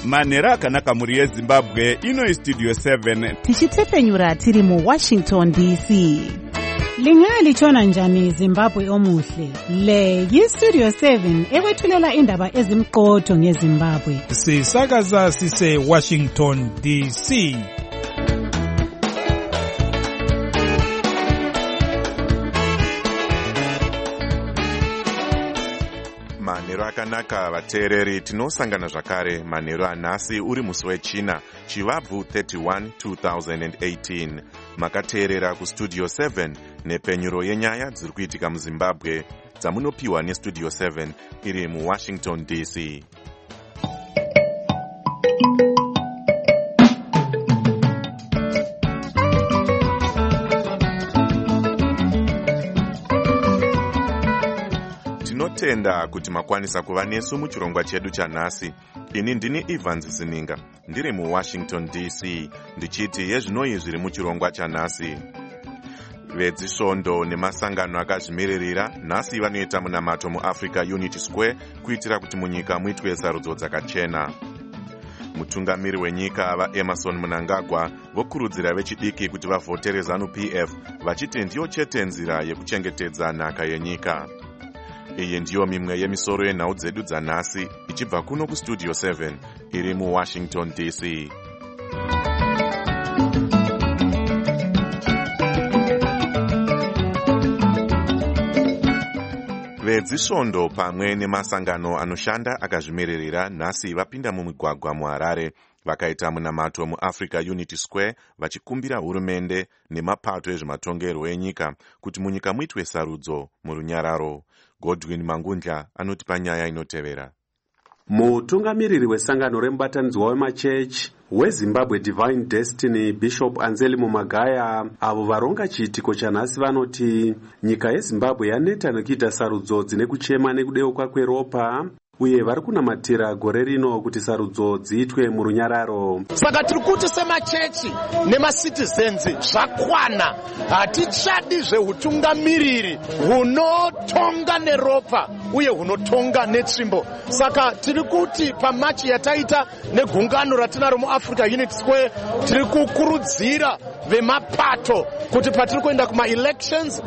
manhero akanaka mhuri yezimbabwe. Ino istudio 7 tichitepfenyura tiri muWashington DC. Lingalitshona njani Zimbabwe omuhle? Le yistudio 7 ekwethulela indaba ezimqotho ngeZimbabwe. Sisakaza sise Washington DC. Manhero akanaka vateereri, tinosangana zvakare manhero anhasi uri musi wechina chivabvu 31 2018. Makateerera kustudio 7 nepenyuro yenyaya dziri kuitika muZimbabwe dzamunopiwa nestudio 7 iri muWashington DC. Tinotenda kuti makwanisa kuva nesu muchirongwa chedu chanhasi. Ini ndini Evans Zininga, ndiri muWashington DC, ndichiti yezvinoi zviri muchirongwa chanhasi. Vedzisvondo nemasangano akazvimiririra nhasi vanoita munamato muAfrica Unity Square kuitira kuti munyika muitwe sarudzo dzakachena. Mutungamiri wenyika vaEmerson Mnangagwa vokurudzira vechidiki kuti vavhotere ZANU-PF vachiti ndiyo chete nzira yekuchengetedza nhaka yenyika. Iyi ndiyo mimwe yemisoro yenhau dzedu dzanhasi ichibva kuno kustudio 7 iri muWashington DC. Vedzisvondo pamwe nemasangano anoshanda akazvimiririra nhasi vapinda mumigwagwa muHarare vakaita munamato muAfrica Unity Square vachikumbira hurumende nemapato ezvematongerwo enyika kuti munyika muitwe sarudzo murunyararo. Godwin Mangundla anotipa nyaya inotevera. Mutungamiriri wesangano remubatanidzwa wemachechi weZimbabwe Divine Destiny Bishop Anselmo Magaya avo varonga chiitiko chanhasi vanoti nyika yeZimbabwe yaneta nekuita sarudzo dzine kuchema nekudeuka kweropa uye vari kunamatira gore rino kuti sarudzo dziitwe murunyararo. Saka tiri kuti semachechi nemasitizens zvakwana, hatichadi zveutungamiriri hunotonga neropa uye hunotonga netsvimbo. Saka tiri kuti pamachi yataita negungano ratinaro muAfrica Unity Square tiri kukurudzira vemapato kuti patiri kuenda kuma-elections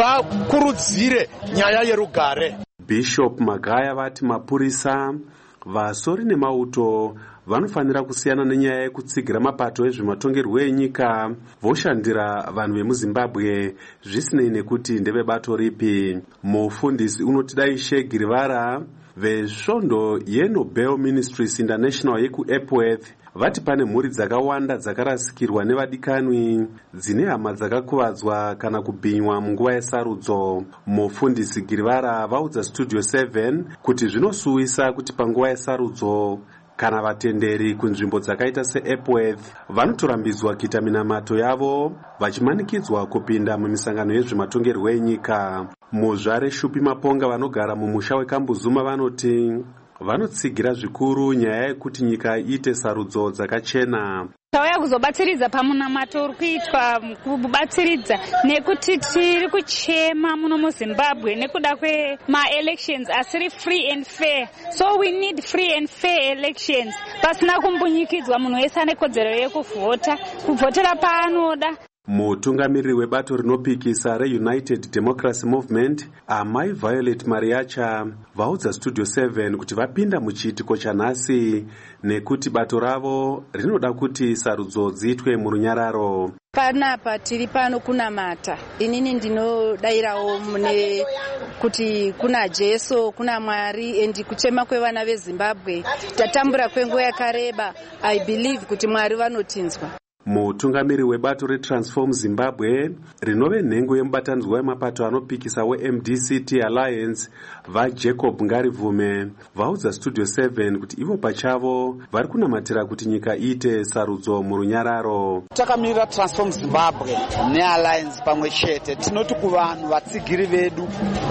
vakurudzire nyaya yerugare. Bishop Magaya vati mapurisa, vasori nemauto vanofanira kusiyana nenyaya yekutsigira mapato ezvematongerwo enyika voshandira vanhu vemuZimbabwe zvisinei nekuti ndevebato ripi. Mufundisi unotidai Shegi Rivara vezvondo yeNobel Ministries International yekuEpworth vati pane mhuri dzakawanda dzakarasikirwa nevadikanwi dzine hama dzakakuvadzwa kana kubhinywa munguva yesarudzo. Mufundisi Girivara vaudza studio 7 kuti zvinosuwisa kuti panguva yesarudzo kana vatenderi kunzvimbo dzakaita seEpworth vanotorambidzwa kuita minamato yavo vachimanikidzwa kupinda mumisangano yezvematongerwo enyika. Muzvare Shupi Maponga vanogara mumusha weKambuzuma vanoti vanotsigira zvikuru nyaya yekuti nyika iite sarudzo dzakachena. Tauya kuzobatsiridza pamunamato uri kuitwa kubatsiridza nekuti tiri kuchema muno muZimbabwe nekuda kwema-elections asiri free and fair. So we need free and fair elections. Pasina kumbunyikidzwa munhu wese ane kodzero yekuvhota, kuvhotera paanoda. Mutungamiriri webato rinopikisa reUnited Democracy Movement Amai Violet Mariacha vaudza studio 7 kuti vapinda muchiitiko chanhasi nekuti bato ravo rinoda kuti sarudzo dziitwe murunyararo. Panapa tiri pano kunamata. Inini ndinodayirawo mune kuti kuna Jesu, kuna Mwari and kuchema kwevana veZimbabwe. Tatambura kwenguva yakareba. I believe kuti Mwari vanotinzwa. Mutungamiri webato reTransform Zimbabwe rinove nhengo yemubatanidzwa wemapato anopikisa weMDCT Alliance vaJacob Ngarivume vaudza studio 7 kuti ivo pachavo vari kunamatira kuti nyika iite sarudzo murunyararo. Takamirira Transform Zimbabwe neAlliance pamwe chete tinoti kuvanhu vatsigiri vedu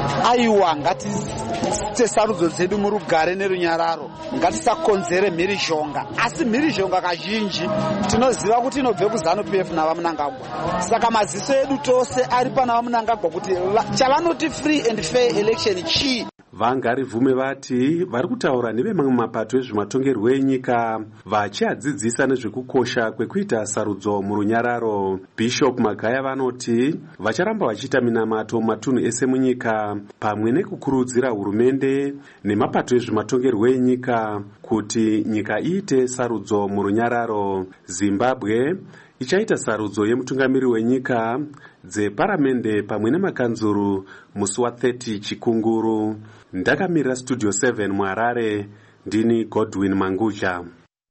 aiwa ngatiite sarudzo dzedu murugare nerunyararo, ngatisakonzere mhirizhonga, asi mhirizhonga kazhinji tinoziva kuti inobve kuZANU-PF navaMnangagwa. Saka maziso edu tose ari pana vaMnangagwa kuti chavanoti free and fair election chii. vangarivume vati vari kutaura nevemamwe mapato ezvematongerwo enyika vachiadzidzisa nezvekukosha kwekuita sarudzo murunyararo. Bishop Magaya vanoti vacharamba vachiita minamato mumatunhu ese munyika pamwe nekukurudzira hurumende nemapato ezvematongerwo enyika kuti nyika iite sarudzo murunyararo. Zimbabwe ichaita sarudzo yemutungamiri wenyika dzeparamende pamwe nemakanzuru musi wa30 Chikunguru. Ndakamirira Studio 7 muHarare, ndini Godwin Manguja.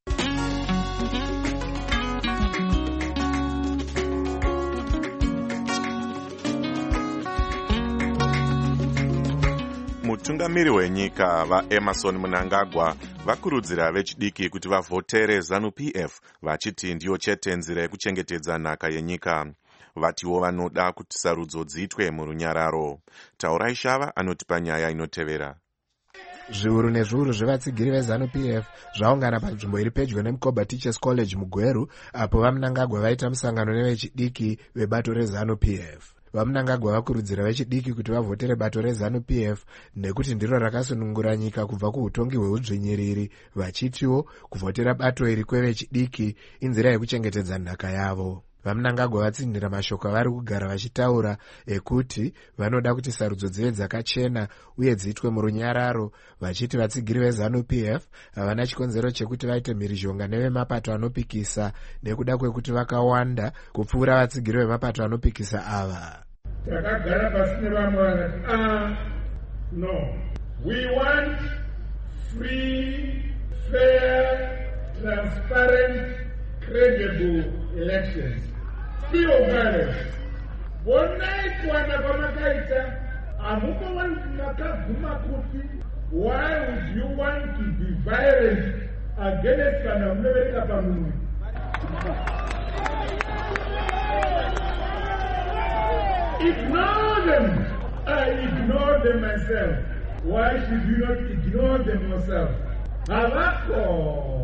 Mutungamiri wenyika vaEmerson Mnangagwa vakurudzira vechidiki kuti vavhotere ZANU-PF vachiti ndiyo chete nzira yekuchengetedza nhaka yenyika. Vatiwo vanoda kuti sarudzo dziitwe murunyararo. Taurai Shava anotipa nyaya inotevera. Zviuru nezviuru zvevatsigiri veZANU-PF zvaungana panzvimbo iri pedyo neMukoba Teachers College muGweru apo vaMnangagwa vaita musangano nevechidiki vebato reZANU-PF. VaMnangagwa vakurudzira vechidiki kuti vavhotere bato reZANU-PF nekuti ndiro rakasunungura nyika kubva kuutongi hweudzvinyiriri, vachitiwo kuvhotera bato iri kwevechidiki inzira yekuchengetedza nhaka yavo. VaMnangagwa vatsindira mashoko avari kugara vachitaura ekuti vanoda kuti sarudzo dzive dzakachena uye dziitwe murunyararo, vachiti vatsigiri veZANU-PF havana chikonzero chekuti vaite mhirizhonga nevemapato anopikisa nekuda kwekuti vakawanda kupfuura vatsigiri vemapato anopikisa ava. Takagara pasi nevamwe vakati no, we want free, fair, transparent, credible elections. Free of violence. Bonai kuwana kwamakaita amuko wanti makaguma kuti. Why would you want to be violent against kana unovereka pamunhu? Ignore them. I ignore them myself. Why should you not ignore them yourself? Havako.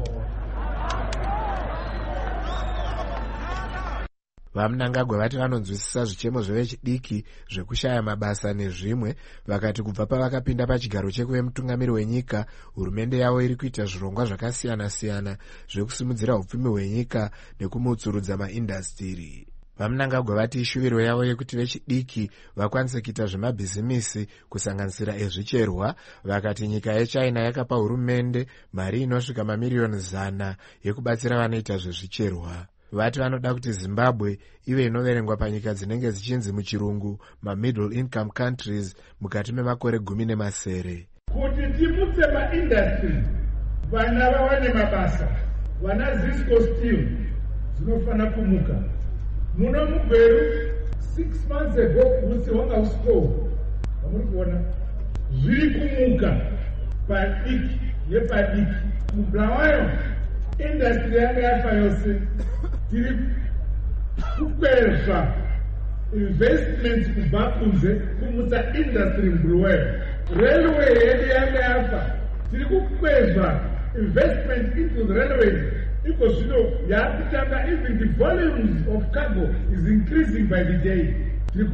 VaMnangagwa vati vanonzwisisa zvichemo zvevechidiki zvekushaya mabasa nezvimwe, vakati kubva pavakapinda pachigaro chekuve mutungamiri wenyika, hurumende yavo iri kuita zvirongwa zvakasiyana-siyana zvekusimudzira upfumi hwenyika nekumutsurudza maindastiri. VaMnangagwa vati ishuviro yavo yekuti vechidiki vakwanise kuita zvemabhizimisi kusanganisira ezvicherwa, vakati nyika yeChina yakapa hurumende mari inosvika mamiriyoni 100 yekubatsira vanoita zvezvicherwa. Vati vanoda kuti Zimbabwe ive inoverengwa panyika dzinenge zichinzi muchirungu ma-middle income countries mukati memakore 10. Kuti timutse maindastry, vana vawane mabasa, vana Zisco Steel dzinofana kumuka. Muno muGweru 6 months ago musi wanga usipo amuri kuona zviri kumuka padiki yepadiki. Mubulawayo industry yanga yafa yose tiri kukwezva investment kubva kunze kumutsa industry mbuluwayo. Railway yedu yanga yafa tiri kukwezva investment into the railways. Because you know, even the volumes of cargo is increasing by the day.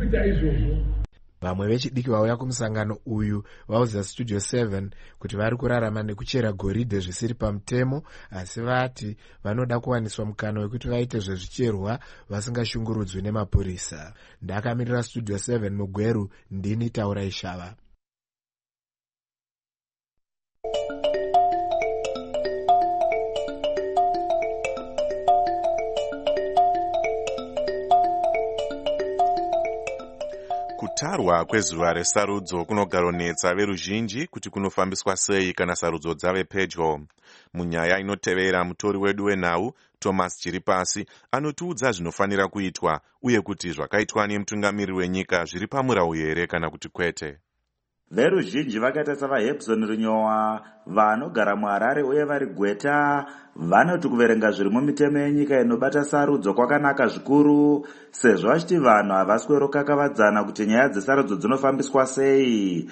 Vamwe vechidiki vauya kumusangano uyu vaudza Studio 7 kuti vari kurarama nekuchera goridhe zvisiri pamutemo, asi vati vanoda kuwaniswa mukana wekuti vaite zvezvicherwa vasingashungurudzwi nemapurisa. Ndakamirira Studio 7 muGweru, ndini Taurai Shava. Kutarwa kwezuva resarudzo kunogaronetsa veruzhinji kuti kunofambiswa sei kana sarudzo dzave pedyo. Munyaya inotevera mutori wedu wenhau Thomas Chiripasi anotiudza zvinofanira kuitwa uye kuti zvakaitwa nemutungamiri wenyika zviri pamurau here kana kuti kwete. Veruzhinji vakaita savaHebson Runyowa vanogara muHarare uye vari Gweta vanoti kuverenga zviri mumitemo yenyika inobata sarudzo kwakanaka zvikuru, sezvo vachiti vanhu havaswero kakavadzana kuti nyaya dzesarudzo dzinofambiswa sei.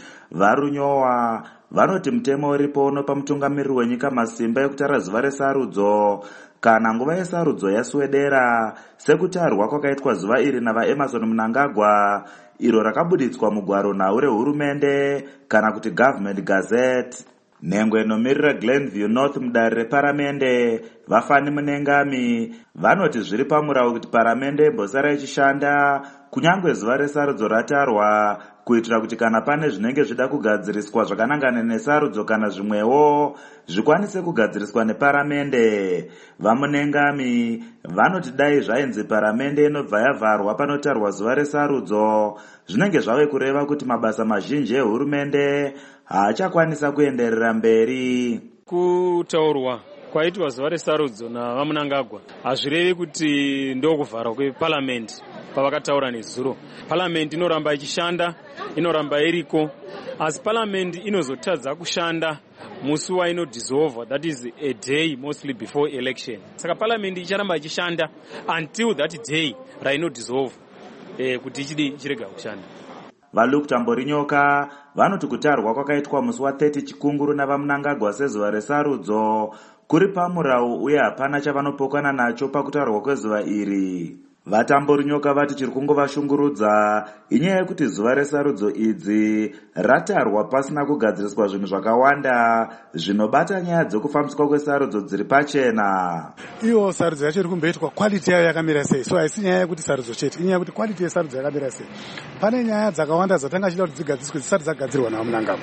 VaRunyowa vanoti mutemo uripo unopa mutungamiriri wenyika masimba ekutara zuva resarudzo. kana nguva yesarudzo yaswedera, sekutarwa kwakaitwa zuva iri navaEmerson Mnangagwa, iro rakabuditswa mugwaro nhau rehurumende kana kuti Government Gazette. Nhengo inomirira Glenview North mudare reparamende, Vafani Munengami, vanoti zviri pamurawo kuti paramende imbosara ichishanda kunyange zuva resarudzo ratarwa, kuitira kuti kana pane zvinenge zvida kugadziriswa zvakanangana nesarudzo kana zvimwewo zvikwanise kugadziriswa neparamende. VaMunengami vanoti dai zvainzi paramende inobva yavharwa panotarwa zuva resarudzo, zvinenge zvave kureva kuti mabasa mazhinji ehurumende haachakwanisa kuenderera mberi. Kutaurwa kwaitwa zuva resarudzo navaMunangagwa hazvirevi kuti ndokuvharwa kweparamende pavakataura nezuro. Paramende inoramba ichishanda, inoramba iriko, asi paramende inozotadza kushanda musi wainodissolve, that is a day mostly before election. Saka paramende icharamba ichishanda until that day rainodissolve kuti ichirega kushanda. VaLuke Tamborinyoka vanoti kutarwa kwakaitwa musi wa30 Chikunguru navaMunangagwa sezuva resarudzo kuri pamurau uye hapana chavanopokana nacho pakutarwa kwezuva iri. VaTamborinyoka vati chiri kungovashungurudza inyaya yekuti zuva resarudzo idzi ratarwa pasina kugadziriswa zvinhu zvakawanda zvinobata nyaya dzekufambiswa kwesarudzo dziri pachena. Iyo sarudzo yacho iri kumboitwa quality yayo yakamira sei, so haisi nyaya yekuti sarudzo chete, inyaya yekuti quality yesarudzo yakamira sei. Pane nyaya dzakawanda dzatanga achida kuti dzigadziswe dzisati dzagadzirwa navaMunangagwa.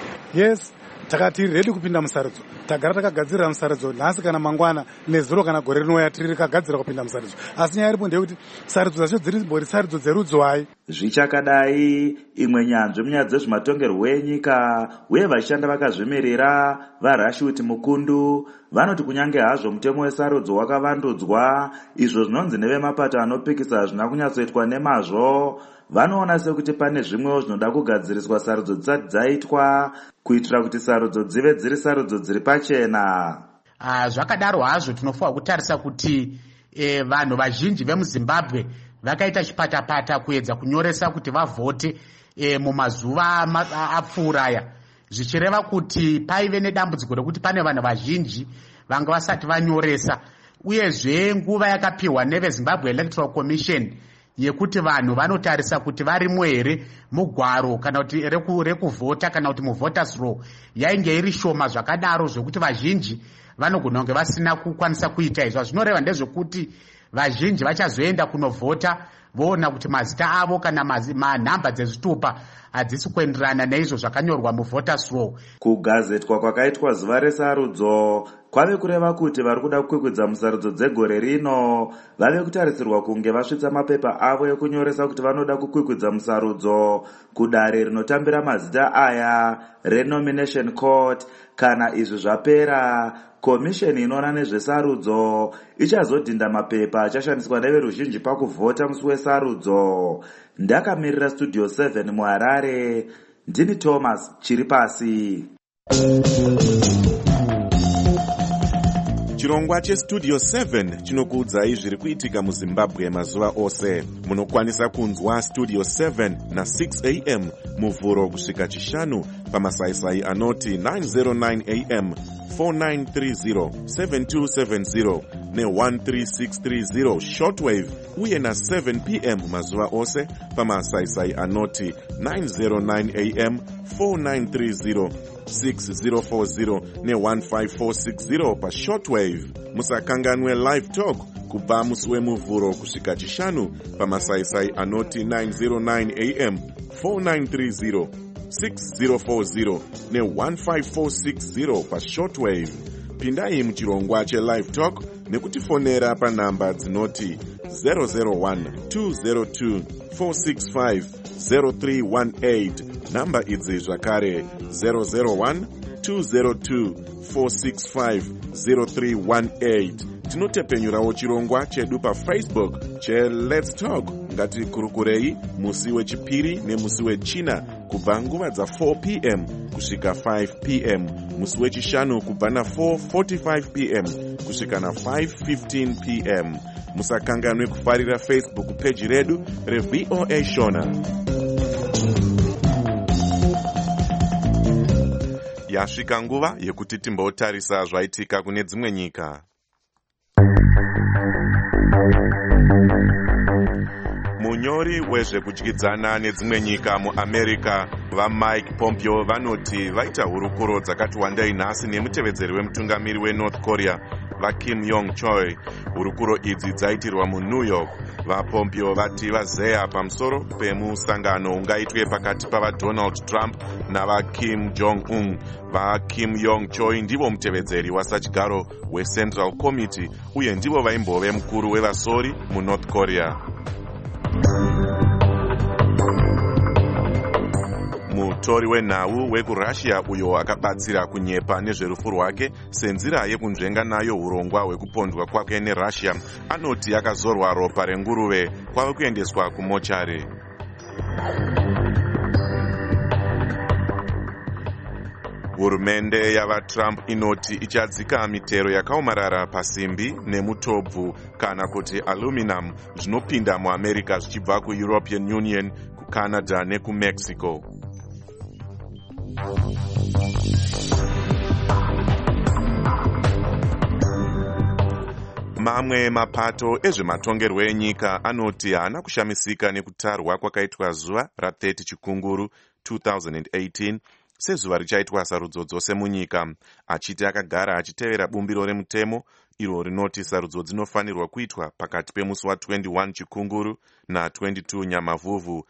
Yes, takati ready kupinda musarudzo, tagara takagadzirira musarudzo nhasi kana mangwana nezuro kana gore rinouya tiri rekagadzira kupinda musarudzo, asi nyaya iripo ndeyekuti sarudzo dzacho dzirimbori sarudzo dzerudzo hai. Zvichakadai, imwe nyanzvi munyaya dzezvematongerwo enyika uye vachishanda vakazvimirira vaRashid Mukundu vanoti kunyange hazvo mutemo wesarudzo wakavandudzwa, izvo zvinonzi nevemapato anopikisa hazvina kunyatsoitwa nemazvo, vanoona sekuti pane zvimwewo zvinoda kugadziriswa sarudzo dzisati dzaitwa kuitira kuti sarudzo dzive dziri sarudzo dziri pachena. Zvakadaro hazvo tinofanira kutarisa kuti vanhu vazhinji vemuZimbabwe vakaita chipatapata kuedza kunyoresa kuti vavhote mumazuva apfuuraya, zvichireva kuti paive nedambudziko rekuti pane vanhu vazhinji vanga vasati vanyoresa, uyezve nguva yakapiwa neveZimbabwe Electoral Commission yekuti vanhu vanotarisa kuti varimo here mugwaro kana kuti rekuvhota kana kuti muvoters roll yainge iri shoma zvakadaro zvekuti vazhinji vanogona kunge vasina kukwanisa kuita izvo. Zvinoreva ndezvekuti vazhinji vachazoenda kunovhota voona kuti mazita avo kana manhamba dzezvitupa hadzisi kuenderana neizvo zvakanyorwa muvoters roll. Kugazetwa kwakaitwa zuva resarudzo kwave kureva kuti vari kuda kukwikwidza musarudzo dzegore rino vave kutarisirwa kunge vasvitsa mapepa avo ekunyoresa kuti vanoda kukwikwidza musarudzo kudare rinotambira mazita aya renomination court. Kana izvi zvapera, komisheni inoona nezvesarudzo ichazodhinda mapepa achashandiswa neveruzhinji pakuvhota musi wesarudzo. Ndakamirira Studio 7 muHarare, ndini Thomas Chiripasi. Chirongwa cheStudio 7 chinokuudzai zviri kuitika muZimbabwe mazuva ose. Munokwanisa kunzwa Studio 7 na6 am muvhuro kusvika chishanu pamasaisai anoti 909 am, 4930, 7270 ne13630 shortwave uye na7 pm mazuva ose pamasaisai anoti 909 am, 4930, 6040 ne15460 pashortwave. Musakanganwe live talk kubva musi wemuvhuro kusvika chishanu pamasaisai anoti 909 am, 4930, 6040 ne15460 pashortwave. Pindai muchirongwa chelive talk nekutifonera panhamba dzinoti 001 202 465 0318. Namba idzi zvakare 001 202 465 0318. Tinotepenyurawo chirongwa chedu paFacebook cheLet's Talk. Ngatikurukurei musi wechipiri nemusi wechina kubva nguva dza4 pm kusvika 5 pm, musi wechishanu kubva na4:45 pm kusvika na5:15 pm. Musakanganwe kufarira Facebook page redu reVOA Shona. Yasvika nguva yekuti timbotarisa zvaitika kune dzimwe nyika. Munyori wezvekudyidzana nedzimwe nyika muAmerica vaMike Pompeo vanoti vaita hurukuro dzakati wandei nhasi nemutevedzeri wemutungamiri weNorth Korea vaKim Yong Chol. Hurukuro idzi dzaitirwa muNew York. VaPompeo vati vazeya pamusoro pemusangano ungaitwe pakati pavaDonald Trump navaKim Jong-un. VaKim Yong Chol ndivo mutevedzeri wasachigaro weCentral Committee uye ndivo vaimbove mukuru wevasori muNorth Korea. Mutori wenhau wekuRussia uyo akabatsira kunyepa nezverufu rwake senzira yekunzvenga nayo urongwa hwekupondwa kwake neRussia anoti akazorwa ropa renguruve kwave kuendeswa kumochari. Hurumende yavaTrump inoti ichadzika mitero yakaomarara pasimbi nemutobvu kana kuti aluminum zvinopinda muAmerica zvichibva kuEuropean Union, kuCanada nekuMexico. Mamwe mapato ezvematongerwo enyika anoti haana kushamisika nekutarwa kwakaitwa zuva ra30 Chikunguru 2018 sezuva richaitwa sarudzo dzose munyika, achiti akagara achitevera bumbiro remutemo iro rinoti sarudzo dzinofanirwa kuitwa pakati pemusi wa21 Chikunguru na22 Nyamavhuvhu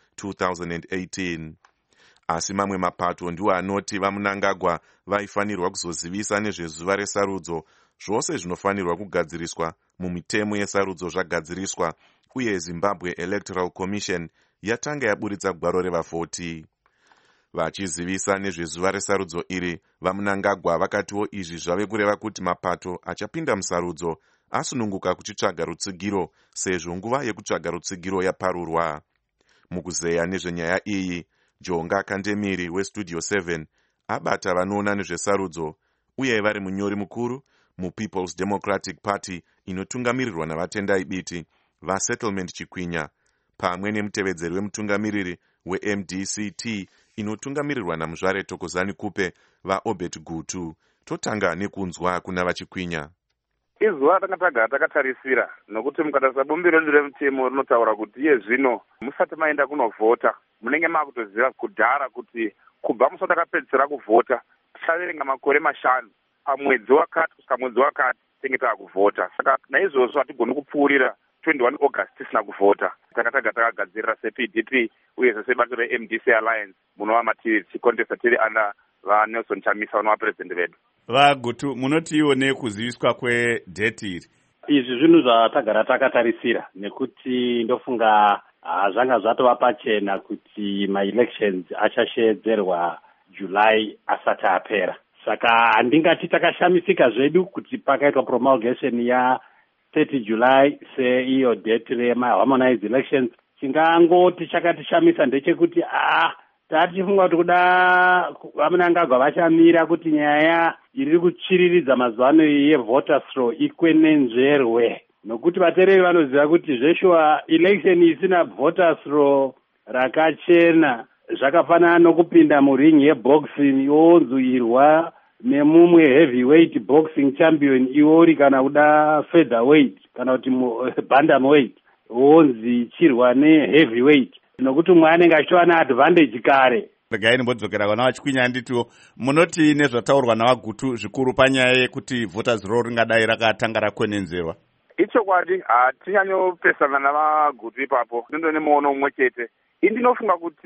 2018. Asi mamwe mapato ndiwo anoti vaMnangagwa vaifanirwa kuzozivisa nezvezuva resarudzo zvose zvinofanirwa kugadziriswa mumitemo yesarudzo zvagadziriswa, uye Zimbabwe Electoral Commission yatanga yaburitsa gwaro revavhoti. Vachizivisa nezvezuva resarudzo iri, vaMnangagwa vakatiwo izvi zvave kureva kuti mapato achapinda musarudzo asununguka kuchitsvaga rutsigiro sezvo nguva yekutsvaga rutsigiro yaparurwa. Mukuzeya nezvenyaya iyi, Jonga Kandemiri weStudio 7 abata vanoona nezvesarudzo uye vari munyori mukuru muPeople's Democratic Party inotungamirirwa navatendai biti vaSettlement Chikwinya, pamwe nemutevedzeri wemutungamiriri weMDCT inotungamirirwa naMuzvare Thokozani Kupe vaObert Gutu. Totanga nekunzwa kuna vaChikwinya. Izuva takatagara takatarisira nokuti mukatarisa bumbiro remutemo rinotaura kuti iye zvino musati maenda kunovhota munenge makutoziva kudhara kuti kubva musi watakapedzisira kuvhota tichaverenga makore 5 pamwedzi wakati kusvika mwedzi wakati tinenge taakuvhota. Saka naizvozvo hatigoni kupfuurira 21 August tisina kuvhota. Takatagara takagadzirira sePDP uye sebato reMDC Alliance munova matiri tichikontesta tiri ana vaNelson Chamisa vanova president vedu. Vagutu, munoti iwo nekuziviswa kwedheti iri? Izvi zvinhu zvatagara takatarisira nekuti ndofunga zvanga zvatova pachena kuti ma-elections achashedzerwa July asati apera. Saka handingati takashamisika zvedu kuti pakaitwa promulgation ya30 July seiyo date rema-harmonized elections. Chingangoti chakatishamisa ndechekuti tatifunga kuti kuda vaMnangagwa vachamira kuti nyaya iri kuchiriridza mazuva ano yevoters roll ikwenenzverwe, nokuti vateereri vanoziva kuti zveshuwa election isina voters roll rakachena zvakafanana nokupinda muring yeboxing yonzuirwa nemumwe heavyweight boxing champion iori kana kuda featherweight kana kuti bantamweight wonzi chirwa neheavyweight, nokuti umwe anenge achitova neadvantage kare. Regai nimbodzokera kuna vaChikwinya nditiwo, munoti nezvataurwa navaGutu zvikuru panyaya yekuti voters roll ringadai rakatanga rakwenenzerwa? Ichokwadi hatinyanyopesana navaGutu ipapo, ndindo nemuono umwe chete. Indinofunga kuti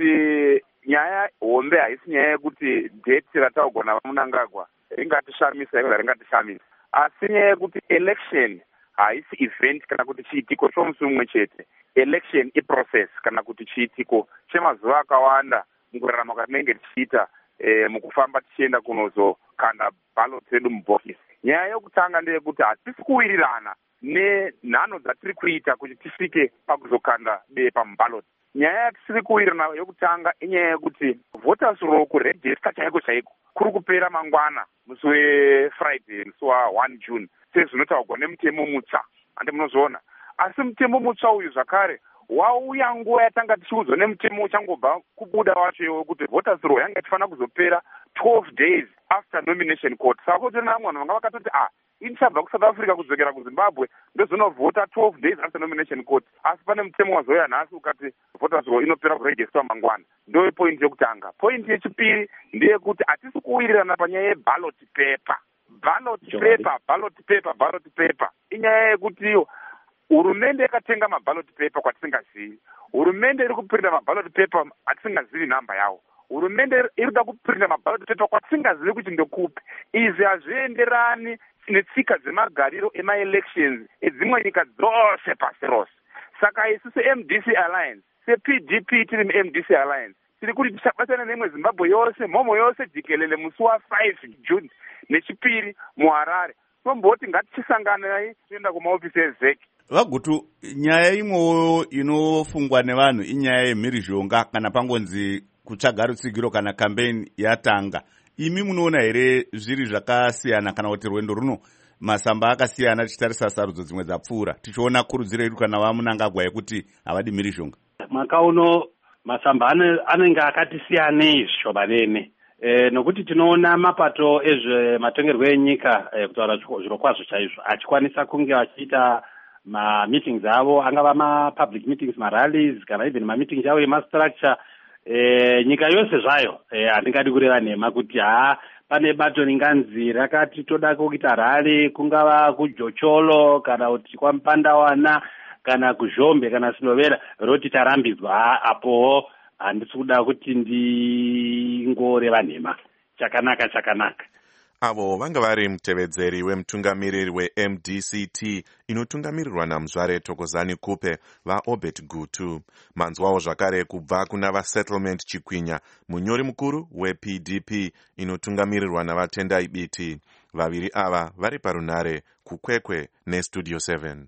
nyaya hombe haisi nyaya yekuti date rataurwa navaMnangagwa ringatishamisa iko ringatishamisa, asi nyaya yekuti election haisi event kana kuti chiitiko chomusi umwe chete. Election iprocess kana kuti chiitiko chemazuva akawanda mukurarama kwatinenge tichiita mukufamba tichienda kunozokanda ballot redu mubhokisi. Nyaya yokutanga ndeyekuti hatisi kuwirirana nenhano dzatiri kuita kuti tisvike pakuzokanda bepa muballot. Nyaya yatisiri kuwirirana yokutanga inyaya yekuti voters roll kuregister chaiko chaiko kuri kupera mangwana musi weFriday musi wa1 June sezvinotaurwa nemutemo mutsva, hande munozviona. Asi mutemo mutsva uyu zvakare wauya nguva yatanga tichiudzwa nemutemo uchangobva kubuda wacho wekuti voters roll yanga tifanira kuzopera 12 days after nomination court. Saka kuti vamwe vanhu vanga vakatoti ichabva kuSouth Africa kudzokera kuZimbabwe ndozonovhota 12 days after nomination court. Asi pane mutemo wazouya nhasi ukati voters roll inopera kuregistwa mangwana. Ndo point yekutanga. Point yechipiri ndeyekuti hatisi kuwirirana panyaya yeballot paper. Ballot paper. Inyaya yekuti hurumende yakatenga maballot paper kwatisingazivi. Hurumende iri kuprinta maballot paper atisingazivi namba yawo. Hurumende iri kuda kuprinta maballot paper kwatisingazivi kuti ndekupi. Izvi hazvienderani netsika dzemagariro ema-elections edzimwe nyika dzose pasi rose. Saka isu se-MDC Alliance, se-PDP tiri mu-MDC Alliance, tiri kuti tichabatana nemwe Zimbabwe yose, mhomo yose jikelele musi wa5 June nechipiri muHarare. Tomboti ngatichisangana tienda kumaofisi eZEC. Vagutu, nyaya imwewo inofungwa nevanhu inyaya yemhirizhonga kana pangonzi kutsvaga rutsigiro kana campaign yatanga. Imi munoona here zviri zvakasiyana kana kuti rwendo runo masamba akasiyana tichitarisa sarudzo dzimwe dzapfuura tichiona kurudziro yedu kana vaMunangagwa yekuti havadi mhirizhonga? Mwaka uno masamba anenge akati siyanei zvishomanene. Nokuti tinoona mapato ezvematongerwo enyika kutaura zviro kwazvo chaizvo achikwanisa kunge achiita ma-meetings avo, angava ma-public meetings, ma-rallies, kana even ma-meetings avo ema-structure. Nyika yose zvayo handingadi kureva nhema kuti pane bato ringanzi rakati toda kuita rally kungava kuJocholo kana kuti kwaMupandawana kana kuZhombe kana Silovera roti tarambidzwa apowo. Handisi kuda kuti ndingoreva nhema. Chakanaka. Avo vanga vari mutevedzeri wemutungamiriri weMDCT inotungamirirwa naMuzvare Thokozani Kupe vaObert Gutu. Manzwawo zvakare kubva kuna vaSettlement Chikwinya, munyori mukuru wePDP inotungamirirwa naVatendai Biti. Vaviri ava vari parunare kuKwekwe neStudio 7.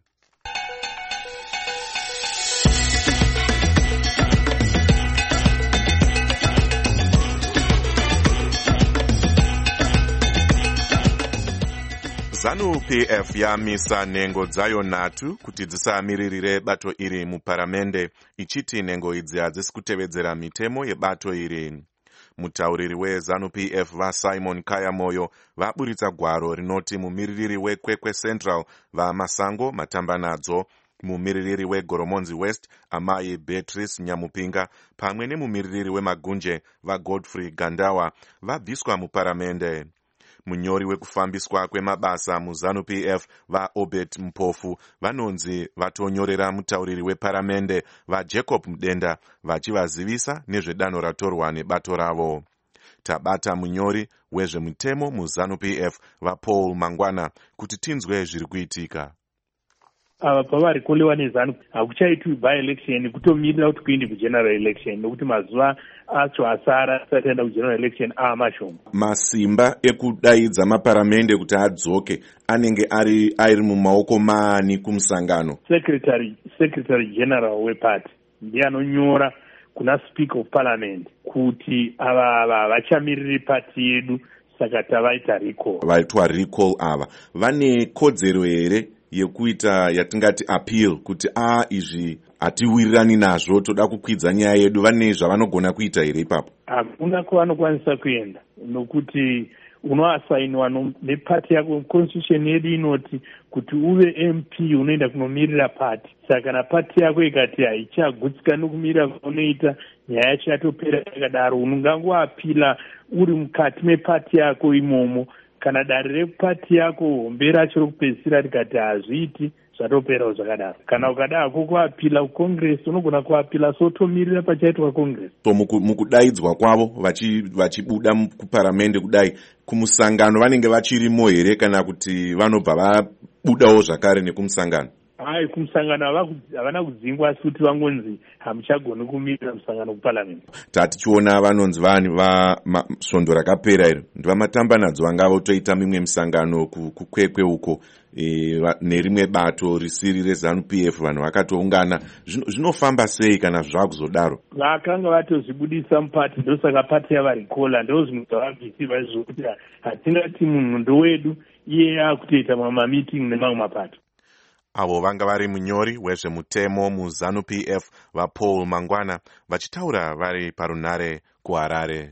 ZANU-PF yamisa nhengo dzayo nhatu kuti dzisamiririre bato iri muparamende, ichiti nhengo idzi hadzisi kutevedzera mitemo yebato iri. Mutauriri weZANU-PF vaSimon Kayamoyo vaburitsa gwaro rinoti mumiririri weKwekwe Central vaMasango Matambanadzo, mumiririri weGoromonzi West Amai Beatrice Nyamupinga pamwe nemumiririri weMagunje vaGodfrey Gandawa vabviswa muparamende. Munyori wekufambiswa kwemabasa muZANU-PF vaObert Mpofu vanonzi vatonyorera mutauriri weparamende vaJacob Mudenda vachivazivisa nezvedanho ratorwa nebato ravo. Tabata munyori wezvemutemo muZANU-PF vaPaul Mangwana kuti tinzwe zviri kuitika. Ava pavari kulewa neZANU hakuchaitwi by-election kutomirira kuti kuende kugeneral election nokuti mazuva acho asara asati aenda kugeneral election mashoma. Masimba ekudaidza maparamende kuti adzoke anenge ari mumaoko maani kumusangano? Secretary General weparty ndiye anonyora kuna Speaker of Parliament kuti ava vachamiriri party yedu, saka tavaita recall. Vaitwa recall ava vane kodzero here yekuita yatingati appeal kuti izvi hatiwirirani nazvo toda kukwidza nyaya yedu? Vane zvavanogona kuita here ipapo? Hakuna kwavanokwanisa kuenda nokuti unoasainiwa nepati yako. Constitution yedu inoti kuti uve MP unoenda kunomirira pati. Saka kana pati yako ikati haichagutsikana kumirira kwaunoita, nyaya yacho yatopera yakadaro, unongangoapila uri mukati mepati yako imomo. Kana dare repati yako hombe racho rokupedzisira rikati hazviiti, zvatoperawo zvakadaro. Kana ukada kuapila kuCongress unogona kuapila sotomirira pachaitwa Congress. So mukudaidzwa kwavo vachibuda kuparamende kudai kumusangano vanenge vachirimo here kana kuti vanobva vabudawo zvakare nekumusangano? Kumusangano havana kudzingwa, asi kuti vangonzi hamuchagoni kumirira musangano kuparliament. Tatichiona vanonzi svondo rakapera iro ndivamatambanadzwa vanga votoita mimwe misangano kuKwekwe uko nerimwe bato risiri reZANU-PF, vanhu vakatoungana. Zvinofamba sei kana zvakuzodaro? Vakanga vatozvibudisa mupati, ndosaka pati yavarikola ndozvinoita vabvisiva zvokuti hatingati munhu ndowedu iye akutoita mamameeting nemamwe mapato. Avo vanga vari munyori wezvemutemo muZANU-PF vaPaul Mangwana vachitaura vari parunare kuHarare.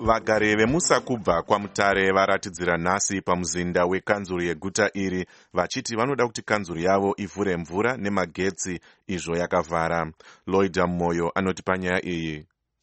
vagari vemusa kubva kwamutare varatidzira nhasi pamuzinda wekanzuru yeguta iri vachiti vanoda kuti kanzuru yavo ivhure mvura nemagetsi izvo yakavhara. Lloyd Moyo anoti panyaya iyi.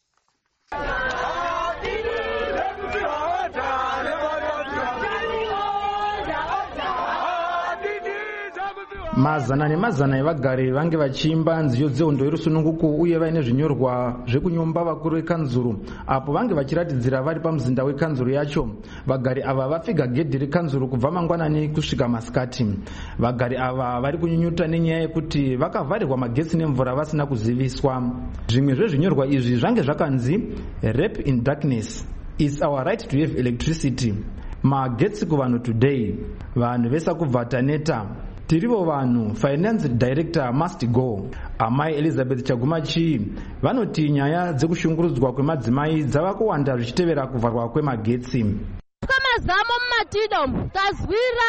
Mazana nemazana evagari vange vachiimba nziyo dzehondo yerusununguko uye vaine zvinyorwa zvekunyomba vakuru vekanzuru apo vange vachiratidzira vari pamuzinda wekanzuru yacho. Vagari ava vapfiga gedhi rekanzuru kubva mangwanani kusvika masikati. Vagari ava vari kunyunyuta nenyaya yekuti vakavharirwa magetsi nemvura vasina kuziviswa. Zvimwe zvezvinyorwa izvi zvange zvakanzi rape in darkness, it's our right to have electricity, magetsi kuvanhu today, vanhu vesakubva taneta, tirivo vanhu, finance director must go. Amai Elizabeth Chagumachi vanoti nyaya dzekushungurudzwa kwemadzimai dzava kuwanda zvichitevera kuvharwa kwemagetsi. Mazamo mumatido tazwira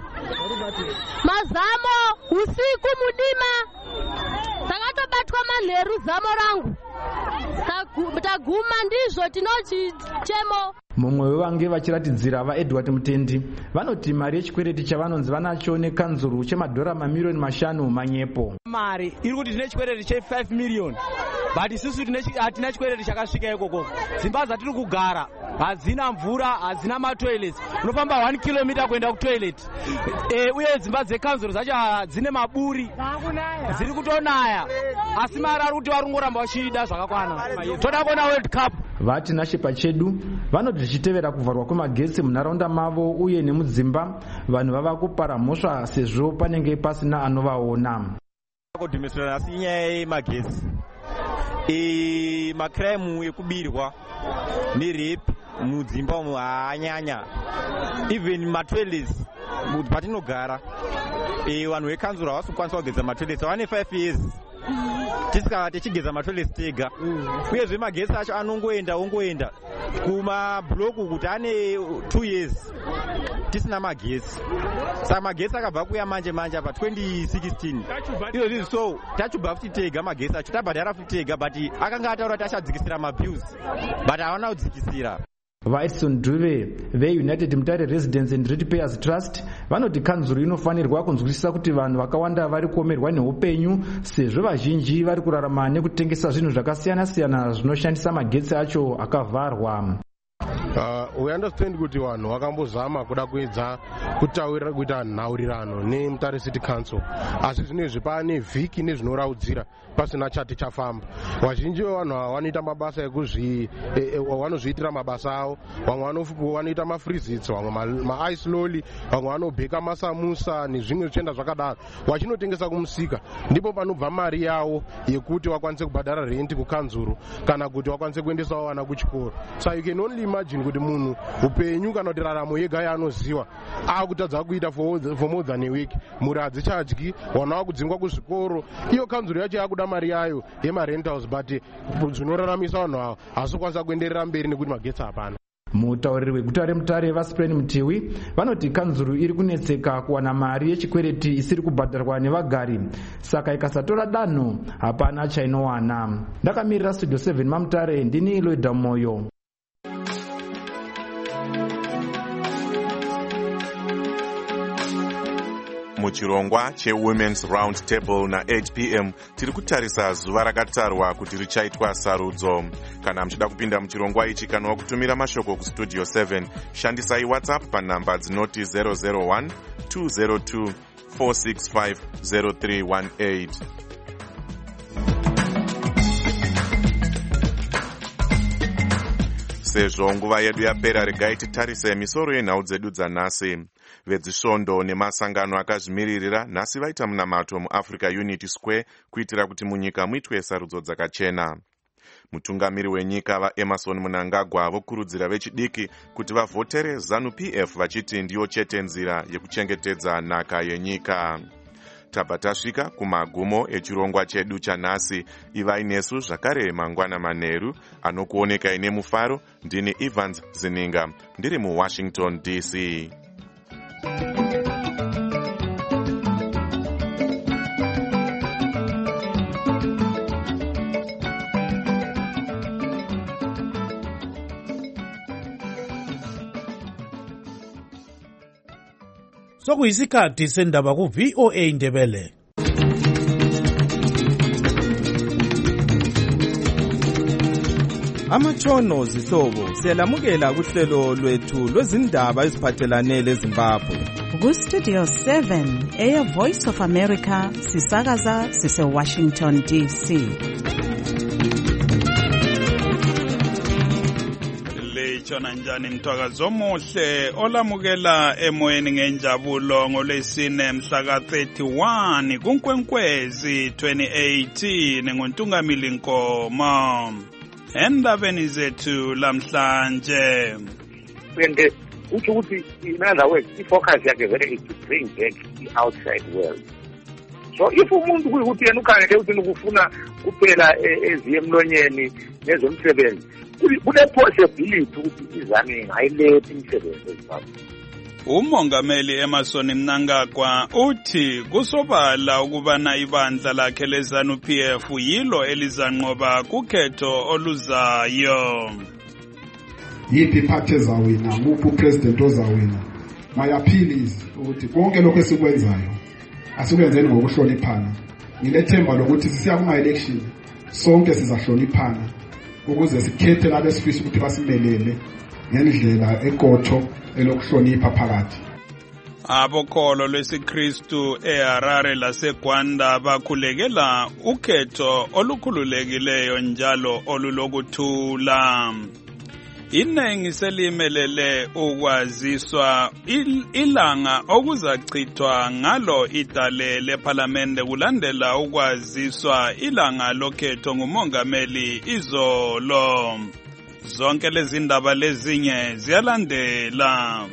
mazamo usiku mudima takatobatwa manheru zamo rangu taguma ndizvo tinoti chemo. Mumwe wevange vachiratidzira vaEdward Mutendi vanoti mari yechikwereti chavanonzi vanacho nekanzuru chemadhora mamiliyoni 5 manyepo. Mari iri kuti tine chikwereti che5 miliyoni but isusu hatina chikwereti chakasvika ikoko. Dzimba dzatiri kugara hadzina mvura, hadzina matoilets, unofamba 1 kilomita kuenda kutoilet. Uye dzimba dzekanzuru dzacho hadzine maburi, dziri kutonaya, asi mari ari kuti vari kungoramba vachida zvakakwana. Toda kuona World Cup. Vati nashe pachedu vanoti zvichitevera kuvharwa kwemagetsi munharaunda mavo uye nemudzimba vanhu vava kupara mhosva sezvo panenge pasina anovaona. Kudhimisira asi inyaya yemagetsi, makraimu ekubirwa nerape mudzimba umu haanyanya, even matoilets patinogara vanhu vekanzuru havasi kukwanisa kugeza matoilets, vane 5 years tisikava tichigeza matoilets tega. Uyezve magetsi acho ongoenda kumabhuloku kuti ane 2 years tisina magetsi. Saka magetsi akabva kuya manje apa 2016 izvozvi, so tachubva futi tega magetsi acho tabhadhara futi tega, but akanga ataura kuti achadzikisira mabills but havana kudzikisira. VaEdson Duve veUnited Mutare Residents and Ratepayers Trust vanoti kanzuru inofanirwa kunzwisisa kuti vanhu vakawanda vari kuomerwa neupenyu sezvo vazhinji vari kurarama nekutengesa zvinhu zvakasiyana-siyana zvinoshandisa magetsi acho akavharwa. We understand kuti vanhu vakambozama kuda kuedza kutaurira kuita nhaurirano neMutare City Council, asi zvinezvi pane vhiki nezvinoraudzira pasina chati chafamba. Vazhinji vevanhu ava vanoita mabasa vanozviitira mabasa avo, vamwe vanoita mafrizits, vamwe maice loli, vamwe vanobheka masamusa nezvimwe zvichienda zvakadaro vachinotengesa kumusika. Ndipo panobva mari yavo yekuti vakwanise kubhadhara renti kukanzuru kana kuti vakwanise kuendesawo vana kuchikoro. So you can only imagine kuti munhu upenyu kana kuti raramo yega yaanoziva akutadza kuita for more than a week, mhuri hadzichadyi, vana vakudzingwa kuzvikoro, iyo kanzuru yacho yakuda mari yayo yemarentals, but zvinoraramisa vanhu ava hasi kukwanisa kuenderera mberi nekuti magetsi hapana. Mutauriri weguta reMutare vaSpren Mutiwi vanoti kanzuru iri kunetseka kuwana mari yechikwereti isiri kubhadharwa nevagari, saka ikasatora danho hapana chainowana. Ndakamirira Studio 7 maMutare, ndini Lloyd Moyo. Muchirongwa cheWomen's Round Table na8 PM tiri kutarisa zuva rakatarwa kuti richaitwa sarudzo. Kana muchida kupinda muchirongwa ichi kana wakutumira mashoko kuStudio 7, shandisai WhatsApp panhamba dzinoti 001 202 465 0318. Sezvo nguva yedu yapera, regai titarise misoro yenhau dzedu dzanhasi. Vedzisvondo nemasangano akazvimiririra nhasi vaita munamato muAfrica Unity Square kuitira kuti munyika muitwe sarudzo dzakachena. Mutungamiri wenyika vaEmmerson Mnangagwa vokurudzira vechidiki kuti vavhotere ZANU-PF vachiti ndiyo chete nzira yekuchengetedza nhaka yenyika. Tabva tasvika kumagumo echirongwa chedu chanhasi. Ivai nesu zvakare mangwana manheru anokuoneka ine mufaro. Ndini Evans Zininga ndiri muWashington DC. sokuyisikhathi sendaba ku-VOA Indebele. Amatshono zihlobo siyalamukela kuhlelo lwethu lwezindaba eziphathelane leZimbabwe. Ku-Studio 7 Air Voice of America sisakaza sise-Washington DC. Lechona njani mthwakazo omuhle olamukela emoyeni ngenjabulo ngolwesine mhla ka-31 kuNkwenkwezi 2018 ngoNtungamili Nkomo. Endabeni zethu lamhlanje and uthi ukuthi in other words i-focus yakhe vele is to bring back the outside world. So if umuntu kuyikuthi yena ukhangele ukuthi ukufuna kuphela eziye emlonyeni nezomsebenzi, kune-possibility ukuthi izane ngayilethi imisebenzi eZimbabwe. Umongameli Emmerson Mnangagwa uthi kusobala ukubana ibandla lakhe leZANU-PF yilo elizanqoba kukhetho oluzayo. Yiphi iphathi ezawina, nguphi upresident ozawina. My appeal is ukuthi konke lokho esikwenzayo asikwenzeni ngokuhloniphana. Ngilethemba lokuthi sisiya kuma-election sonke sizahloniphana ukuze sikhethe labo esifisa ukuthi basimelele ngendlela eqotho elokuhlonipha phakathi. Abokholo lwesiKristu eHarare laseGwanda bakhulekela ukhetho olukhululekileyo njalo olulokuthula. Inengi selimelele ukwaziswa ilanga okuzachithwa ngalo idale leParliamente kulandela ukwaziswa ilanga lokhetho ngumongameli izolo. Zonke lezi ndaba lezinye ziyalandela.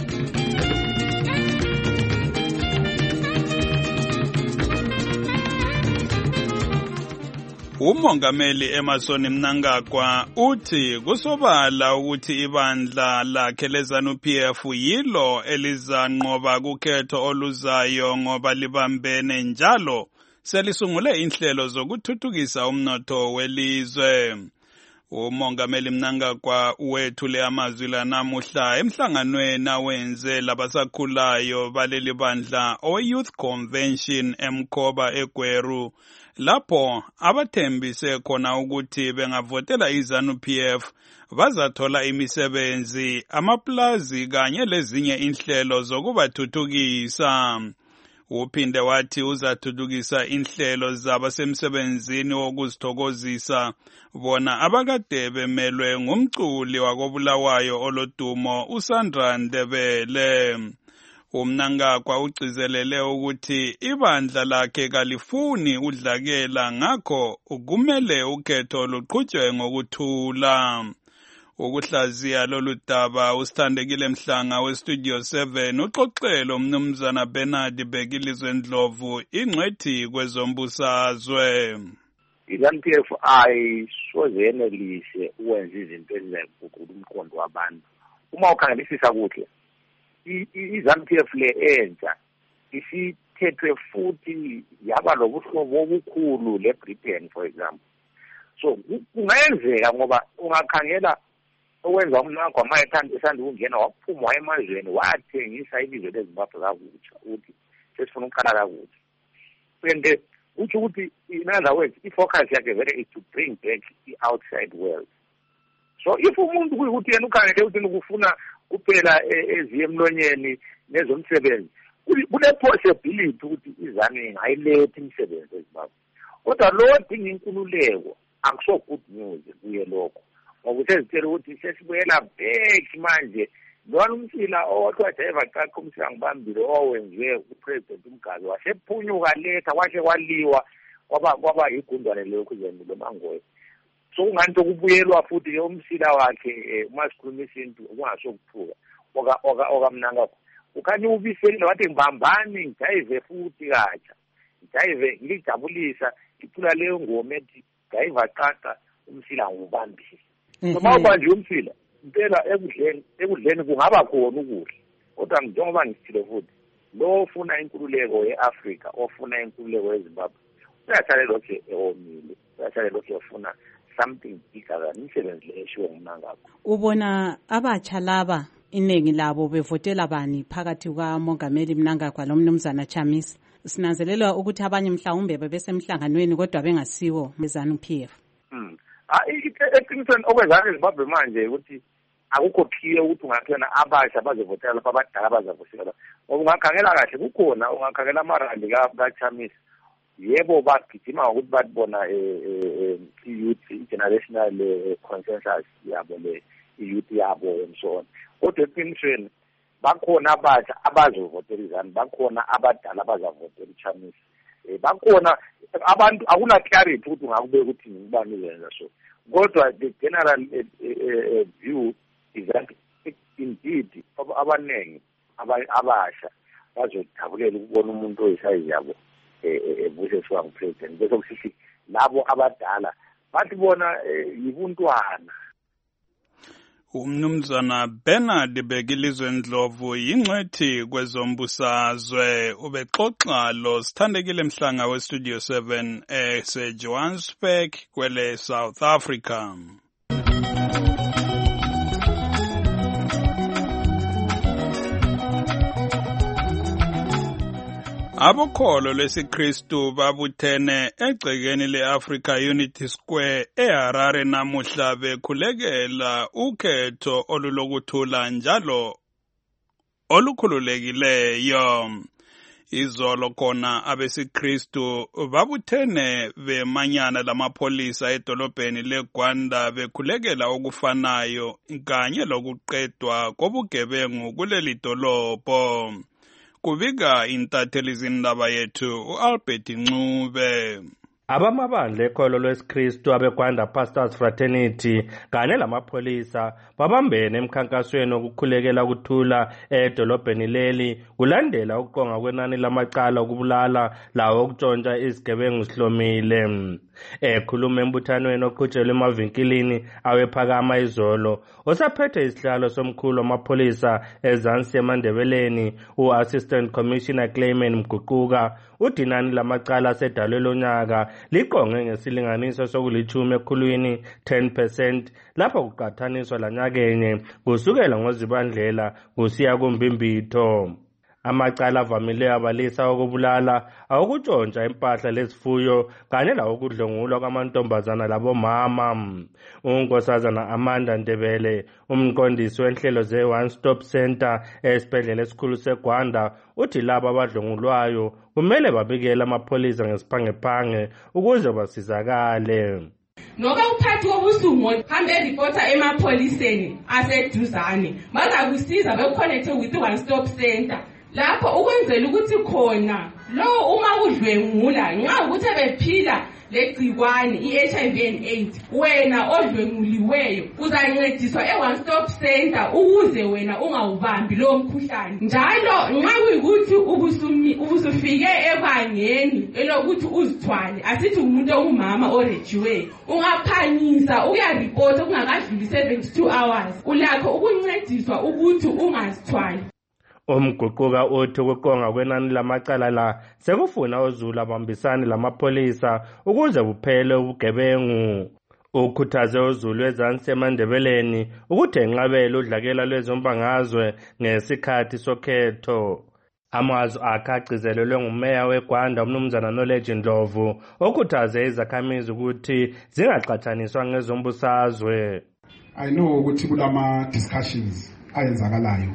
Umongameli Emmerson Mnangagwa uthi kusobala ukuthi ibandla lakhe leZANU-PF yilo elizanqoba kukhetho oluzayo ngoba libambene njalo selisungule inhlelo zokuthuthukisa umnotho welizwe. Umongameli Mnangagwa wethule amazwi la namuhla emhlanganweni awenze labasakhulayo baleli bandla o-Youth Convention eMkhoba eGweru, lapho abathembise khona ukuthi bengavotela iZANU-PF bazathola imisebenzi, amaplazi kanye lezinye inhlelo zokubathuthukisa. Uphinde wathi uzathuthukisa inhlelo zabasemsebenzini wokuzithokozisa bona abakade bemelwe ngumculi wakobulawayo olodumo uSandra Ndebele. Umnangagwa ugcizelele ukuthi ibandla lakhe kalifuni udlakela, ngakho kumele ukhetho luqhutshwe ngokuthula. Ukuhlaziya lolu daba usithandekile Mhlanga weStudio 7 uxoxele umnumzana Bernard Bekilizwe Ndlovu, ingcwethi kwezombusazwe. iZANU-PF ayisoze yenelise ukwenza izinto ezizaguqula umqondo wabantu. Uma ukhangelisisa kuhle, iZANU-PF le entsha isithethwe futhi yaba lobuhlobo obukhulu leBritain for example. So kungenzeka ngoba ungakhangela okwenza uMnangagwa esanda ukungena waphuma emazweni wathengisa ilizwe leZimbabwe kakutsha ukuthi sesifuna ukuqala kakutsha. And uthi ukuthi in other words i-focus yakhe vele is to bring back the outside world. So if umuntu kuyikuthi yena ukhangele ukuthi ukufuna kuphela eziye emlonyeni nezomsebenzi, kune-possibility ukuthi izane ngayilethi imisebenzi eZimbabwe. Kodwa lo dinga inkululeko akuso good news kuye lokho, ngoba usezitshela ukuthi sesibuyela back manje. Lona umsila owathiwa Jaiva Qaqo umsila ngibambile owenziwe uPresident uMgabe wasephunyuka letha kwashe kwaliwa kwaba igundwane leyo kuzeni lomangoye. So ungani ukubuyelwa futhi umsila wakhe uma sikhuluma isintu kungasokuphuka okamnangagwa ukhanya ubisele wathi ngibambani ngijayive futhi katsha ngijayive ngijabulisa iphula leyo ngoma ethi Jaiva Qaqo umsila ngubambile. Noma ubanje umsila impela ekudleni kungaba khona ukudla, kodwa njengoba ngisithile futhi lo ofuna inkululeko ye-Afrika ofuna inkululeko yeZimbabwe uyathale lokho ewomile, uyathale lokho efuna something bigger than imisebenzi le eshiwo nguMnangagwa. Ubona abatsha laba iningi labo bevotela bani phakathi kukamongameli Mnangagwa lomnumzana Chamisa. Sinanzelela ukuthi abanye mhlawumbe bebesemhlanganweni kodwa bengasiwo beZANU-PF. Eqinisweni okwenzakala eZimbabwe manje ukuthi akukho clear ukuthi ungakhona abasha bazovotela lapha abadala bazavotela. Ungakhangela kahle kukhona ungakhangela amarandi kaChamisa. Yebo bagijima ukuthi batibona youth generational consensus yabo le youth yabo and so on. Kodwa eqinisweni bakhona abasha abazovotela iZANU, bakhona abadala abazavotela iChamisa. Bakhona abantu akuna clarity ukuthi ungakube ukuthi ngibani uyenza so. Kodwa the general view is that indeed abanengi abasha bazojabulela ukubona umuntu oyisayizi yabo ebusesiwa ngupresident. Bese kusithi labo abadala bathi bona yibuntwana. Umnumzana Bernard Bekilizwe Ndlovu yingcwethi kwezombusazwe ubexoxa lo Sithandekile Mhlanga weStudio 7 eseJohannesburg kwele South Africa. Abokholo lesiKristu babuthene egcekeni leAfrica Unity Square eHarare namuhla bekhulekela ukhetho olulokuthula njalo olukhululekileyo. Izolo khona abesiKristu babuthene bemanyana lamapolisa edolobheni leGwanda bekhulekela okufanayo kanye lokuqedwa kobugebengu kuleli dolobho. Kubika intatheli izindaba yethu uAlbert Ncube. Abamabandla ekholo lwesikristu abeGwanda Pastors Fraternity kanye lamapolisa babambene emkhankasweni wokukhulekela ukuthula edolobheni leli kulandela ukuqonga kwenani lamacala okubulala lawo okutshontsha izigebengu sihlomile. Ekhuluma embuthanweni oqhutshelwe emavinkilini awephakama izolo osaphethe isihlalo somkhulu wamapolisa eZansi eMandebeleni u-Assistant Commissioner Clayman Mguquka udinani lamacala asedalwe lonyaka liqonge ngesilinganiso sokulithumi ekhulwini 10% lapho kuqathaniswa lanyakenye kusukela ngoZibandlela kusiya kuMbimbitho. Amacala avamileyo abalisa okubulala, awukutshontsha impahla lezifuyo kanye lawokudlwengulwa kwamantombazana labomama. Unkosazana Amanda Ndebele, umqondisi wenhlelo ze-One Stop Center esibhedlela esikhulu seGwanda, uthi labo abadlwengulwayo kumele babikele amapolisa ngesiphangephange ukuze basizakale. Noba uphathi wobusungu hambe reporter emapoliseni aseduzane bazakusiza bekukhonekthe with One Stop Center lapho ukwenzela ukuthi khona lo uma udlwengula nxa ukuthi bephila legcikwane iHIV and AIDS wena odlwenguliweyo uzancediswa eOne Stop Center ukuze wena ungawubambi lo mkhuhlane. Njalo nxa kuyikuthi ubusufike ebangeni elokuthi uzithwale asithi umuntu ongumama orejiwe ungaphangisa uyareport kungakadluli 72 hours ulakho ukuncediswa ukuthi ungazithwali. Umguquka uthi ukuqonga kwenani lamacala la sekufuna ozulu abambisane lamapolisa ukuze buphele ubugebengu. Ukhuthaze ozulu eZansi eMandebeleni ukuthi enqabele udlakela lwezombangazwe ngesikhathi sokhetho. Amazwi akhe agcizelelwe ngumeya weGwanda umnumzana Knowledge Ndlovu okhuthaze izakhamizi ukuthi zingaxatshaniswa ngezombusazwe. I know ukuthi kulama discussions ayenzakalayo.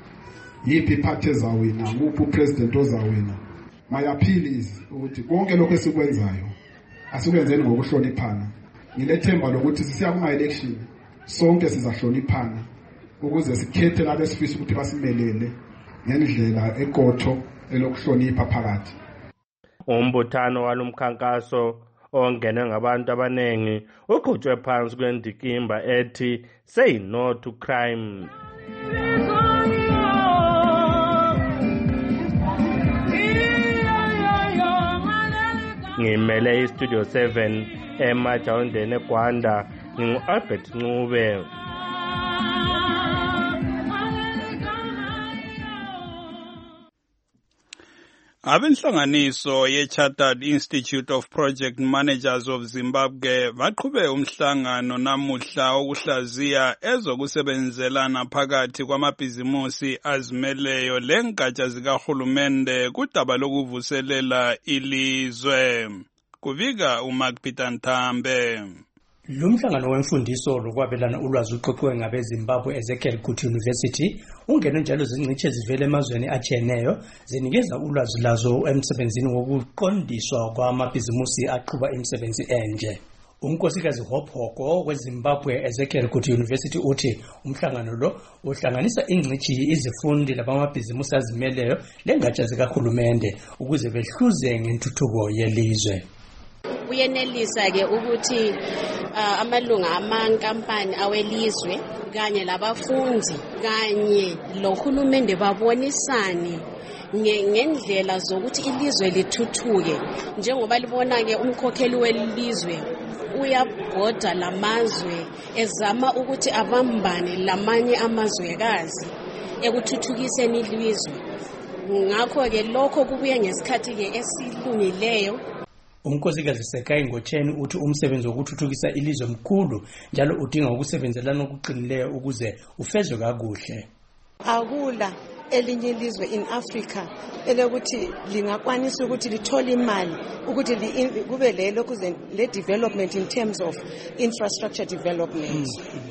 Yiphi iphathi ezawina, nguphi upresident ozawina. My appeal is ukuthi konke lokho esikwenzayo asikwenzeni ngokuhloniphana. Ngilethemba lokuthi sisiya kuma election sonke sizahloniphana ukuze sikhethe labo esifisa ukuthi basimelele ngendlela eqotho elokuhlonipha phakathi. Umbuthano walomkhankaso ongenwe ngabantu abanengi uqhutshwe phansi kwendikimba ethi Say No to Crime. Ngimele iStudio 7 eMajawundeni eGwanda ngingu-Albert Ncube. Abenhlanganiso ye-Chartered Institute of Project Managers of Zimbabwe baqhube umhlangano namuhla okuhlaziya ezokusebenzelana phakathi kwamabhizimusi azimeleyo lengatsha zikahulumende kudaba lokuvuselela ilizwe. Kuvika uMark Peter Ntambe. Lumhlangano wemfundiso lokwabelana ulwazi uqoqiwe ngabeZimbabwe Ezekiel Kuti University ungene njalo zingcithe zivele emazweni atshiyeneyo zinikeza ulwazi lazo emsebenzini wokuqondiswa kwamabhizimusi aqhuba imisebenzi enje. Unkosikazi Hophoko weZimbabwe Ezekiel Kuti University uthi umhlangano lo uhlanganisa ingcitshi izifundi labamabhizimusi azimeleyo lengatsha zikahulumende ukuze behluze ngentuthuko yelizwe. Uyenelisa ke ukuthi amalunga amankampani awelizwe kanye labafundi kanye lohulumende babonisane ngendlela zokuthi ilizwe lithuthuke njengoba libona ke umkhokheli welizwe uyabhoda lamazwe ezama ukuthi abambane lamanye amazwekazi ekuthuthukiseni ilizwe. Ngakho ke lokho kubuye ngesikhathi ke esilungileyo. Unkosikazi Sekai Ngotsheni uthi umsebenzi wokuthuthukisa ilizwe mkhulu njalo udinga ukusebenzelana okuqinileyo ukuze ufezwe kakuhle. Akula elinye ilizwe in Africa elokuthi lingakwanisa ukuthi lithola imali ukuthi kube le development in terms of infrastructure development.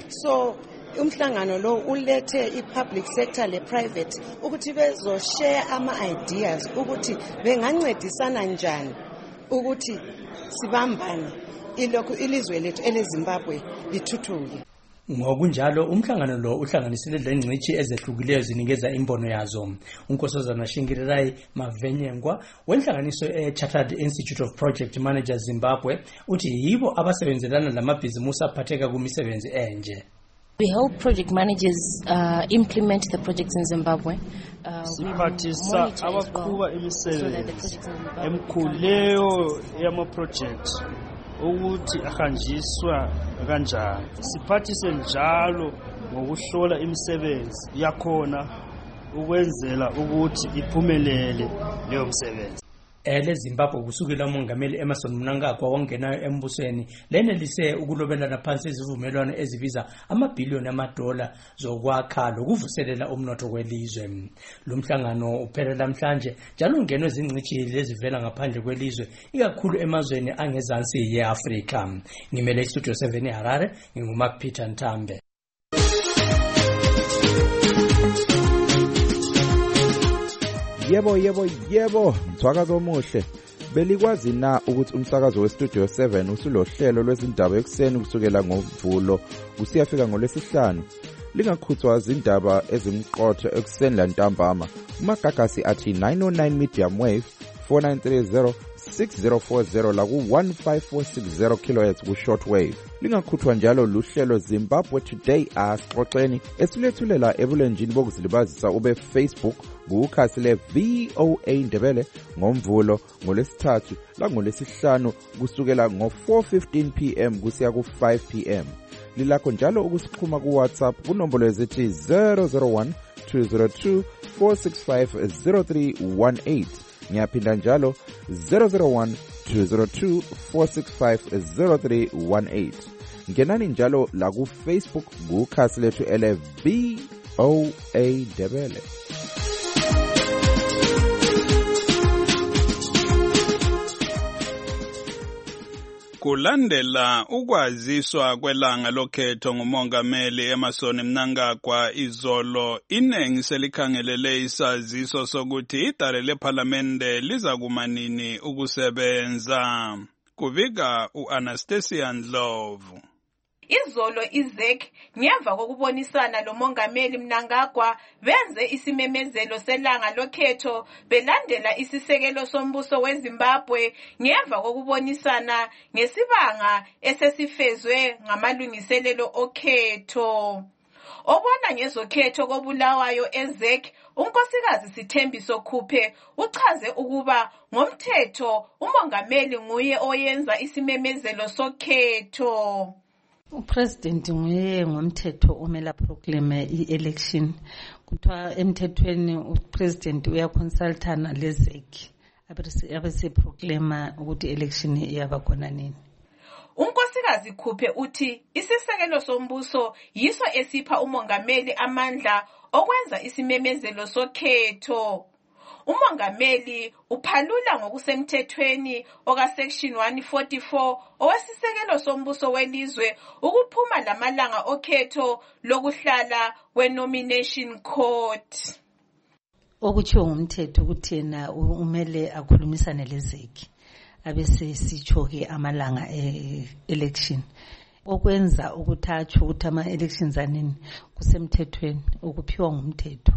So umhlangano lo ulethe i-public sector le-private ukuthi bezo-share ama-ideas ukuthi bengancedisana njani ukuthi sibambane ilokhu ilizwe lethu eleZimbabwe lithuthuke. Ngokunjalo umhlangano lo uhlanganisile lengcitshi ezehlukileyo zinikeza imbono yazo. Unkosazana Shingirirai Mavenyengwa wenhlanganiso e-Chartered Institute of Project Managers Zimbabwe uthi yibo abasebenzelana lamabhizimusi aphatheka kumisebenzi enje. We help project managers implement the projects in Zimbabwe. Siphathisa abaqhuba imisebenzi emkhuleyo yama-project ukuthi ahanjiswa kanjani. Siphathise njalo ngokuhlola imisebenzi yakhona ukwenzela ukuthi iphumelele leyo msebenzi. Zimbabwe kusukela umongameli Emmerson Mnangagwa wangenayo embusweni lenelise ukulobelana phansi izivumelwano ezibiza amabhiliyoni amadola zokwakha lokuvuselela umnotho welizwe. Lo mhlangano uphelela namhlanje njalo ungenwe zingcitshi ezivela ngaphandle kwelizwe ikakhulu emazweni angezansi yeAfrika. Ngimele Studio 7 eHarare nginguMark Peter Ntambe. Yebo, mthwakazo omuhle. Belikwazi na ukuthi umsakazo weStudio 7 usulohlelo lwezindaba ekuseni kusukela ngoMvulo kusiyafika ngoLwesihlanu. Lingakhuthwa izindaba ezimqotho ekuseni lantambama. Umagagasi athi 909 medium wave 4930 6040 la ku 15460 kHz ku shortwave. Lingakhuthwa njalo luhlelo Zimbabwe Today asixoxeni esilethulela ebulenjini bokuzilibazisa ube Facebook kukhasi le VOA Ndebele ngoMvulo ngoLwesithathu la ngoLwesihlanu kusukela ngo 4:15 PM kusiya ku 5 PM. Lilakho njalo ukusikhuma ku WhatsApp kunombolo ezithi 001 202 465 0318. Ngiyaphinda njalo 001 202 465 0318. Ngenani njalo la ku Facebook kukhasi lethu ele VOA Ndebele. Kulandela ukwaziswa kwelanga lokhetho ngumongameli Emmerson Mnangagwa izolo, inengi selikhangelele isaziso sokuthi idale lephalamende liza kumanini ukusebenza. Kuvika uAnastasia Ndlovu. Izolo iZEC ngemva kokubonisana lomongameli Mnangagwa benze isimemezelo selanga lokhetho belandela isisekelo sombuso weZimbabwe ngemva kokubonisana ngesibanga esesifezwe ngamalungiselelo okhetho. Obona ngezokhetho kobulawayo eZEC unkosikazi Sithembiso Khuphe uchaze ukuba ngomthetho umongameli nguye oyenza isimemezelo sokhetho. Upresident nguye ngomthetho omela proclaim i-election. Kuthiwa emthethweni upresident uyaconsultana leZEC abese-proclaima ukuthi election iyaba khona nini. Unkosikazi Khuphe uthi isisekelo sombuso yiso esipha umongameli amandla okwenza isimemezelo sokhetho. Umongameli uphalula ngokusemthethweni okasection 144 owesisekelo sombuso welizwe ukuphuma lamalanga okhetho lokuhlala we-nomination court. Okutshiwo ngumthetho ukuthi yena umele akhulumisane lezeki abese sitsho-ke amalanga e-election okwenza ukuthi atsho ukuthi ama-elections anini kusemthethweni okuphiwa ngumthetho.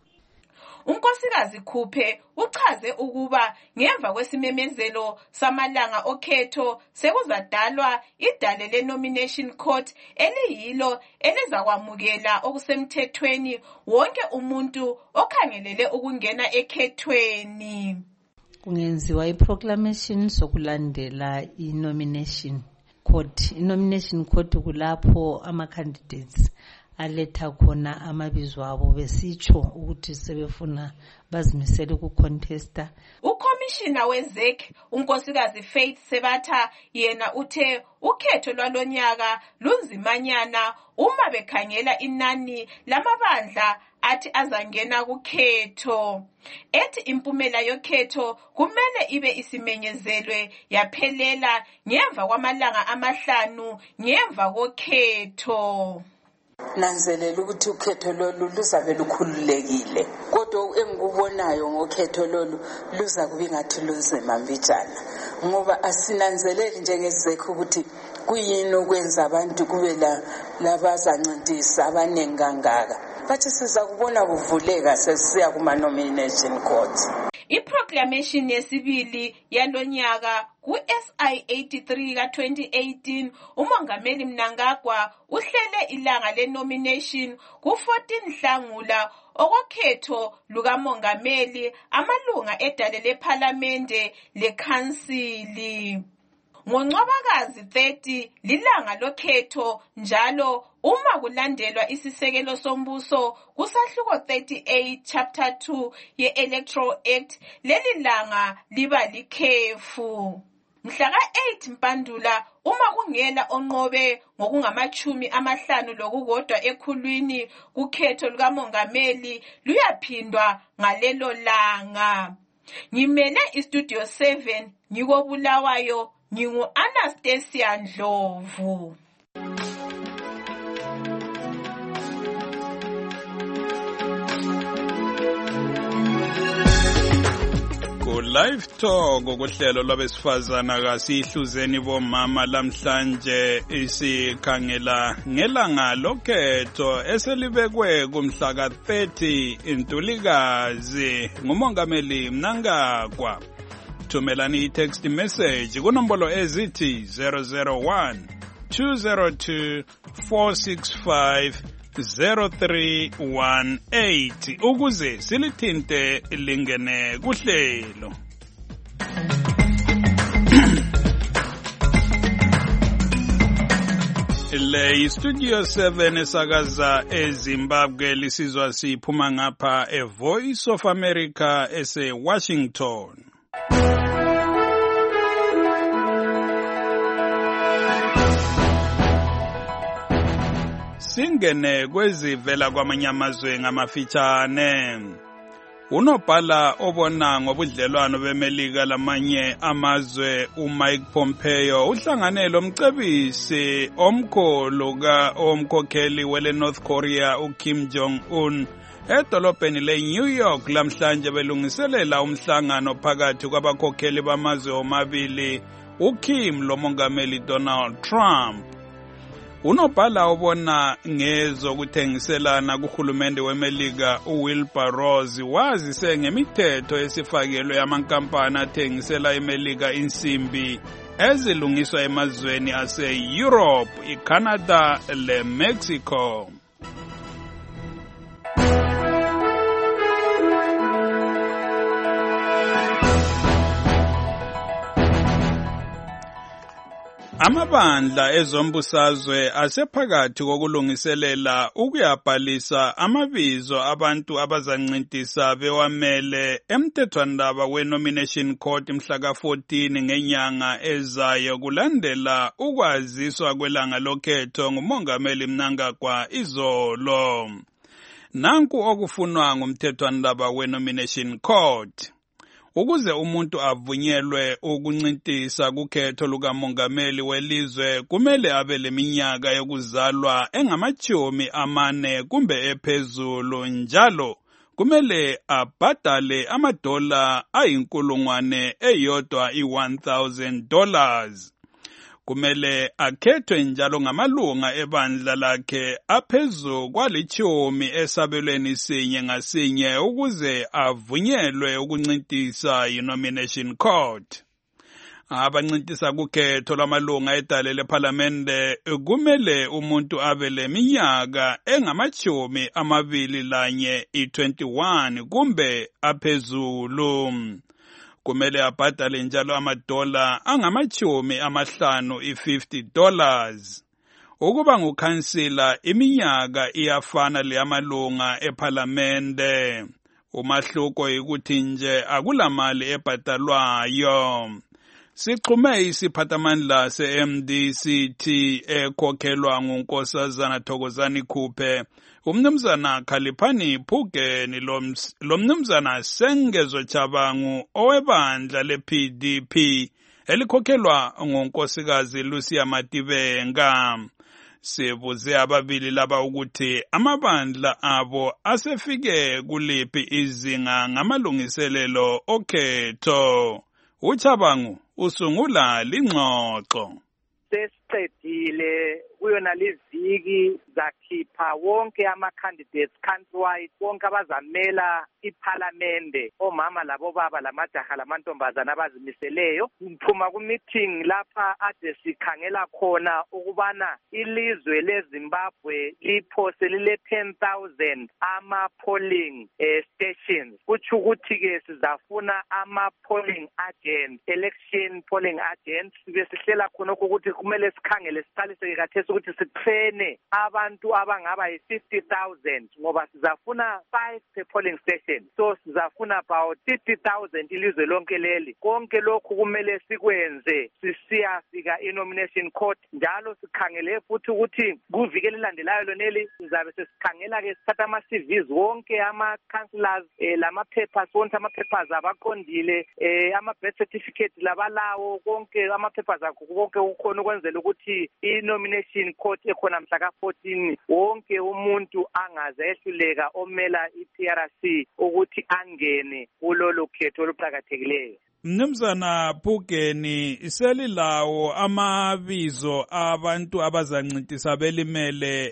Unkosikazi Khuphe uchaze ukuba ngemva kwesimemezelo samalanga okhetho sekuzadalwa idale le-nomination court eliyilo elizakwamukela okusemthethweni wonke umuntu okhangelele ukungena ekhethweni. Kungenziwa i-proclamation sokulandela i-nomination court. I-nomination court kulapho ama-candidates aletha khona amabizo abo besitsho ukuthi sebefuna bazimisele ukucontesta. Ukomishina wezek unkosikazi Faith Sebatha yena uthe ukhetho lwalonyaka lunzimanyana uma bekhangela inani lamabandla athi azangena kukhetho. Ethi impumela yokhetho kumele ibe isimenyezelwe yaphelela ngemva kwamalanga 5 ngemva kokhetho. Nanzelela ukuthi ukhetho lolu luzabe lukhululekile kodwa engikubonayo ngokhetho lolu luza kuba ngathi lunzima mbijana ngoba asinanzeleli njengezekho ukuthi kuyini ukwenza abantu kube labazancintisana abaningi kangaka bathi siza kubona kuvuleka sesiya kuma-nomination court. I-proclamation yesibili yalonyaka ku-SI 83 ka-2018 umongameli Mnangagwa uhlele ilanga le-nomination ku-14 Nhlangula okokhetho lukamongameli amalunga edale lephalamende lekhansili. NgoNcwabakazi 30 lilanga lokhetho njalo uma kulandelwa isisekelo sombuso kusahluko 38 chapter 2 ye-Electoral Act leli langa liba likhefu. Mhla ka-8 Mpandula uma kungela onqobe ngokungama-50 lokukodwa ekhulwini kukhetho lukamongameli luyaphindwa ngalelo langa. Ngimele istudio 7 ngikobulawayo ngingu-Anastasia Ndlovu. Live Talk ukuhlelo lwabesifazana kasihluzeni bomama lamhlanje isikhangela ngelanga lokhetho eselibekwe kumhla ka-30 Ntulikazi ngumongameli Mnangagwa. Thumelani i-text message kunombolo ezithi 001 202 465 0318 ukuze silithinte lingene kuhlelo. Le studio 7 esakaza eZimbabwe lisizwa siphuma ngapha eVoice of America ese-Washington. Singene kwezivela kwamanye amazwe ngamafitshane. Unobhala obona ngobudlelwano beMelika lamanye amazwe uMike Pompeo uhlangane lomcebisi omkhulu omkhokheli wele North Korea uKim Jong-un edolobheni leNew York lamhlanje belungiselela umhlangano phakathi kwabakhokheli bamazwe omabili uKim lomongameli Donald Trump. Unobhala obona ngezokuthengiselana kuhulumende weMelika uWilbur Ross wazise ngemithetho esifakelwe yamankampani athengisela eMelika insimbi ezilungiswa emazweni ase-Europe, iCanada leMexico. Amabandla ezombusazwe asephakathi kokulungiselela ukuyabhalisa amabizo abantu abazancintisa bewamele emthethwandaba we-Nomination Court mhla ka-14 ngenyanga ezayo kulandela ukwaziswa kwelanga lokhetho nguMongameli Mnangagwa izolo. Nanku okufunwa ngumthethwandaba we-Nomination Court. Ukuze umuntu avunyelwe ukuncintisa kukhetho lukamongameli welizwe kumele abe leminyaka yokuzalwa engama-40 kumbe ephezulu njalo kumele abhadale $1,000 $1,000. Kumele akhethwe njalo ngamalunga ebandla lakhe aphezu kwali-10 esabelweni sinye ngasinye ukuze avunyelwe ukuncintisa yi-Nomination Court. Abancintisa kukhetho lwamalunga edale lephalamende kumele umuntu abe leminyaka engama-21 kumbe aphezulu. Kumele abhadale njalo $50 $50. Ukuba ngukhansila iminyaka iyafana leyamalunga ephalamende. Umahluko yikuthi nje akulamali ebhadalwayo. Sixhume isiphathamandla se-MDCT ekhokhelwa nguNkosazana Thokozani Khuphe, umnumzana Khaliphani Phugeni lomnumzana Sengezo Chabangu owebandla le-PDP elikhokhelwa ngunkosikazi Lucia Matibenga. Sibuze ababili laba ukuthi amabandla abo asefike kuliphi izinga ngamalungiselelo okhetho. uChabangu usungula lingxoxo. Sesiqedile kuyona leviki zakhipha wonke ama-candidates countrywide, wonke abazamela iphalamende, omama labobaba lamajaha lamantombazana abazimiseleyo. Siphuma ku-meeting lapha ade sikhangela khona ukubana ilizwe leZimbabwe liphose lile 10,000 ama-polling stations. Kutsho ukuthi-ke sizafuna ama-polling agents, election polling agents. Sibe sihlela khonokho ukuthi kumele sikhangele siqaliseke kathesi ukuthi sitrene abantu abangaba yi-50,000 ngoba sizafuna 5 per polling station. So sizafuna about 50,000 ilizwe lonke leli. Konke lokhu kumele sikwenze sisiyafika i-Nomination Court. Njalo sikhangele futhi ukuthi kuvikele landelayo loneli sizabe sesikhangela-ke sithatha ama-CVs wonke ama-councillors lama-papers wonke ama-papers abaqondile ama-birth certificate labalawo konke ama-papers akho konke ukhona ukwenzela ukuthi i-Nomination Court ekhona mhla ka-14 wonke umuntu angaze ehluleka omela i-PRC ukuthi angene kulolu khetho oluqhakathekileyo. Mnumzana Phugeni, selilawo amabizo abantu abazancintisa belimele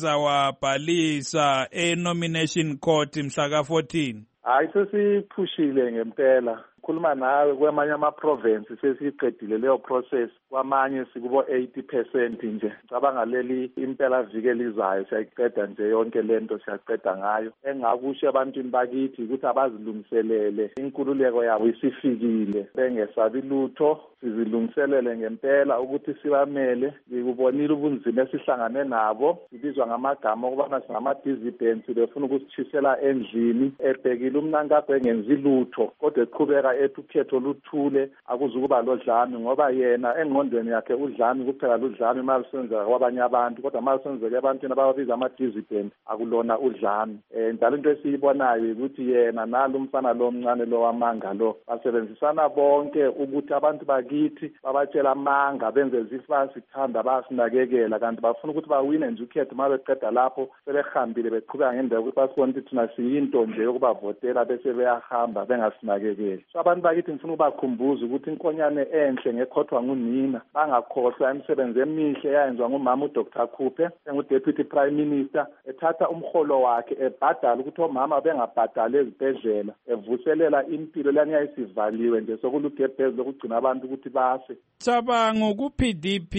elizawabhalisa e-Nomination Court mhla ka-14? Hayi sesiphushile ngempela. Khuluma nawe kwamanye ama-province sesiqedile leyo process, kwamanye sikubo 80% nje. Cabanga leli impela viki elizayo siyayiqeda nje yonke lento siyaqeda ngayo. Engakusho ebantwini bakithi ukuthi abazilungiselele, inkululeko yabo isifikile, bengesabi lutho, sizilungiselele ngempela ukuthi sibamele. Ngikubonile ubunzima esihlangane nabo, sibizwa ngamagama ukubana singama-dissidents, befuna ukusitshisela endlini, ebhekile uMnangagwa engenzi lutho, kodwa eqhubeka ethi ukhetho luthule akuzukuba lodlame ngoba yena engqondweni yakhe udlame kuphela ludlame malusenzeka kwabanye abantu, kodwa malusenzeka ebantwini ababiza ama-dissident akulona udlame. Njalo into esiyibonayo ukuthi yena nalo umfana lo mncane lo wamanga lo basebenzisana bonke ukuthi abantu bakithi babatshela amanga benze zifasi kuthanda basinakekela, kanti bafuna ukuthi bawine nje ukhetho uma beqeda lapho sebehambile beqhubeka ngendlela ukuthi basibone ukuthi thina siyinto nje yokubavotela bese beyahamba bengasinakekeli. So abantu bakithi ngifuna ukubakhumbuza ukuthi inkonyane enhle ngekhothwa ngunina, bangakhohlwa imisebenzi emihle eyayenziwa ngumama uDr. Khuphe engu-Deputy Prime Minister, ethatha umholo wakhe ebhadala ukuthi omama bengabhadali ezibhedlela, evuselela impilo lani yayisivaliwe nje sokulugebhezi lokugcina abantu ukuthi base. Chabangu ku-PDP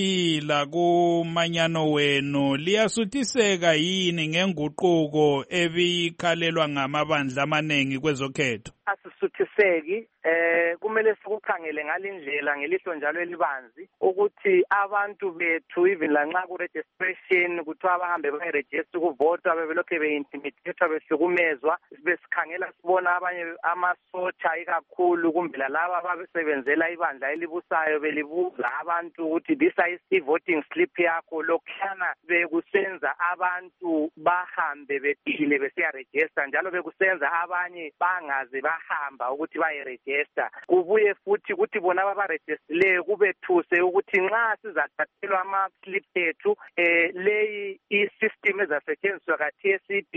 lakumanyano wenu liyasuthiseka yini ngenguquko ebikhalelwa ngamabandla amaningi kwezokhetho? asisuthiseki kumele sikukhangele ngalindlela ngelihlo njalo elibanzi ukuthi abantu bethu even lanxa ku registration kuthiwa bahambe bayiregister ukuvota bebelokhe be-intimidatwa behlukumezwa besikhangela sibona abanye amasotsha ikakhulu kumbe lalaba ababesebenzela ibandla elibusayo belibuza abantu ukuthi this is i-voting slip yakho lokhuyana bekusenza abantu bahambe bephile besiyaregister njalo bekusenza abanye bangaze bahamba ukuthi bayiregister kubuye futhi ukuthi bona ababaregistileyo kubethuse ukuthi nxa sizathathelwa ama-slip ethu leyi i-system ezasetshenziswa kathesi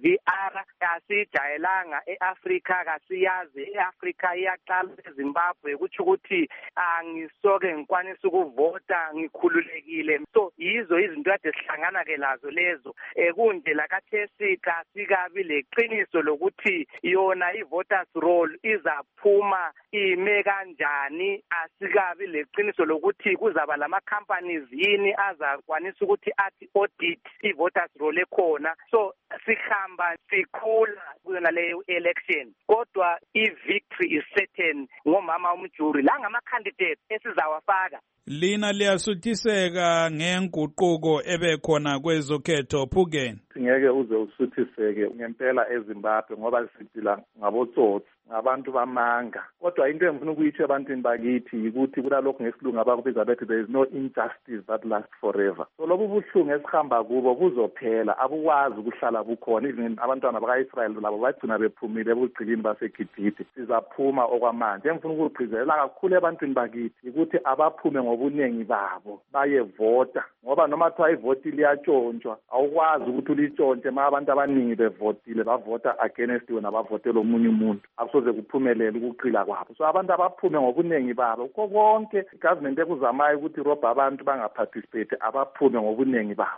DVR asijayelanga e-Afrika kasiyazi e-Afrika iyaqala eZimbabwe kutsho ukuthi angisoke ngikwanisa ukuvota ngikhululekile so yizo izinto kade sihlangana ke lazo lezo kundlela kathesi kasikabi leqiniso lokuthi yona i-voters roll izaphuma ime kanjani asikabi leqiniso lokuthi kuzaba lama companies yini azakwanisa ukuthi athi audit i-voters roll ekhona so sihamba sikhula kuyona leyo election kodwa i-victory is certain ngomama umjuri la ngama-candidate esizawafaka. Lina liyasuthiseka ngenguquko ebekhona kwezokhetho Phukeni? Ngeke uze usuthiseke ngempela eZimbabwe ngoba siphila ngabotsotsi ngabantu bamanga kodwa into engifuna ukuyitsho ebantwini bakithi ukuthi kulalokho ngesilungu abakubiza bethi there is no injustice that lasts forever so lobu buhlungu esihamba kubo buzophela abukwazi ukuhlala bukhona even abantwana baka-Israyeli labo bagcina bephumile ebugqilini baseGibhithe sizaphuma okwamanje engifuna ukugcizelela kakhulu ebantwini bakithi ukuthi abaphume ngobuningi babo bayevota ngoba noma kuthiwa ivoti liyatshontshwa awukwazi ukuthi ulitshontshe ma abantu abaningi bevotile bavota against wena bavotela omunye umuntu akusoze kuphumelele ukuqila kwabo so abantu abaphume ngobuningi babo kukho konke igovernment ekuzamayo ukuthi robha abantu bangaparticipate abaphume ngobuningi babo.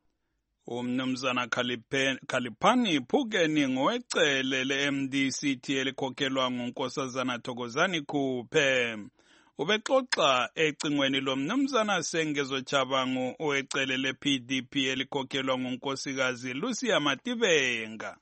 Umnumzana Khaliphani Phukeni ngowecele le-MDCT elikhokhelwa nguNkosazana Thokozani Khuphe ubexoxa ecingweni lomnumzana Sengezo Chabangu owecele le-PDP elikhokhelwa ngunkosikazi Lucia Mativenga.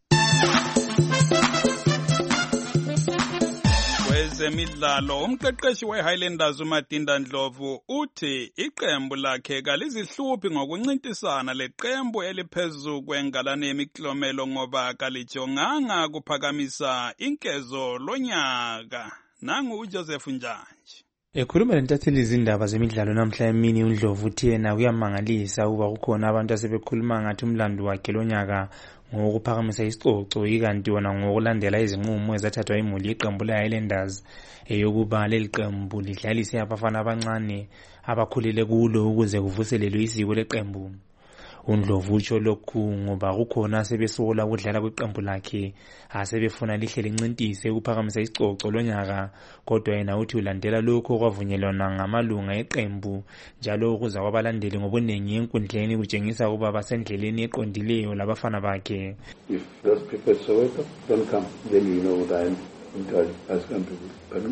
Kwezemidlalo umqeqeshi we-Highlanders uMadinda Ndlovu uthi iqembu lakhe kalizihluphi ngokuncintisana leqembu eliphezu kwengalane yemiklomelo ngoba kalijonganga kuphakamisa inkezo lonyaka. Nangu uJoseph Njanji. Ekhuluma lentatheli izindaba zemidlalo namhla emini uNdlovu uthi yena kuyamangalisa ukuba kukhona abantu asebekhuluma ngathi umlando wakhe lonyaka ngokuphakamisa isicoco ikanti wona ngokulandela izinqumo ezathathwa imuli yeqembu le-Highlanders eyokuba leli qembu lidlalise abafana abancane abakhulele kulo ukuze kuvuselelwe isiko leqembu. uNdlovu utsho lokhu ngoba kukhona sebesola ukudlala kweqembu lakhe asebefuna lihle lincintise ukuphakamisa isicoco lonyaka kodwa yena uthi ulandela lokho okwavunyelwana ngamalunga eqembu njalo ukuza kwabalandeli ngobuningi enkundleni kutshengisa ukuba basendleleni eqondileyo labafana bakhe. If those people Soweto don't come, then you know what I'm as country. But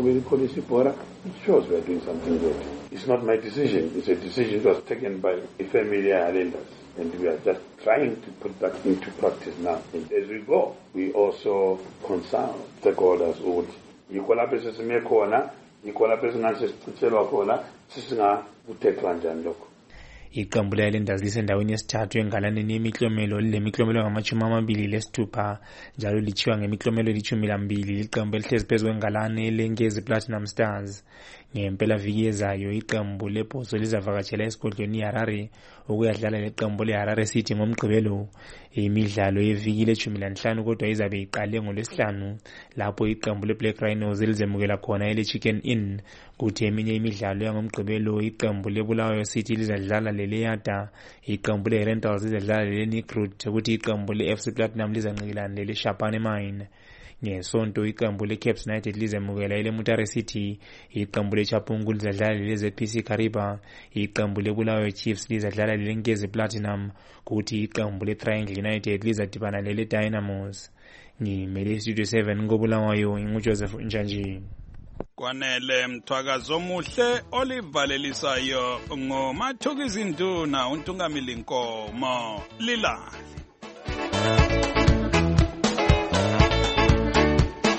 it shows we are doing something good. It's not my decision. It's a decision that was taken by the family Highlanders. And we are just trying to put that into practice now. And as we go, we also consult stakeholders with yikho sesime khona, yikho lapho singasicitshelwa khona, sisingakuthetha njani lokho. Iqembu le-Highlanders lisendaweni yesithathu engalaneni yemiklomelo lilemiklomelo ngama-26 njalo lichiwa ngemiklomelo eli-12 liqembu elihlezi phezu kwengalane elenkezi Platinum Stars. Ngempela viki ezayo iqembu lebhoso lizavakatshela esigodlweni iHarare ukuyadlala leqembu leHarare City ngomgqibelo. Imidlalo yeviki le-15 kodwa izabe iqale ngoLwesihlanu lapho iqembu le-Black Rhinos elizemukela khona ele-Chicken Inn. Kuthi eminye imidlalo yangomgqibelo iqembu leBulawayo City lizadlala leleYada, iqembu le-Rentals lizadlala lele-Nigrut kuthi iqembu le-FC Platinum lizanqikilana lele-Shapane Mine. Ngesonto iqembu le-Caps United lizemukela ele-Mutare City, iqembu le-Chapungu lizadlala lele-ZPC Kariba, iqembu le-Bulawayo Chiefs lizadlala lele-Nkezi Platinum kuthi iqembu le-Triangle United lizadibana lele-Dynamos. Ngimele Studio 7 ngobulawayo nguJoseph Njanji. Kwanele mthwakazo omuhle olivalelisayo ngoMathukizi Nduna uNtungamili Nkomo Lilali.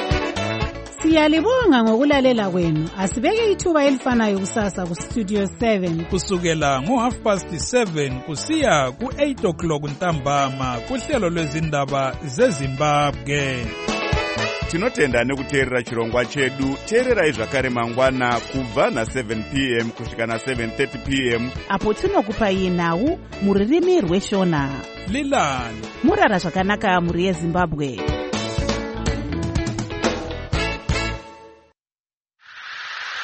Siyalibonga ngokulalela kwenu. Asibeke ithuba elifanayo kusasa ku Studio 7 kusukela ngo7:30 kusiya ku8 o'clock ntambama kuhlelo lwezindaba zeZimbabwe. Tinotenda nekuteerera chirongwa chedu. Teererai zvakare mangwana kubva na7 p.m. kusvika na7:30 p.m. apo tinokupai nhau muririmi rweshona. Lilani murara zvakanaka muri yeZimbabwe.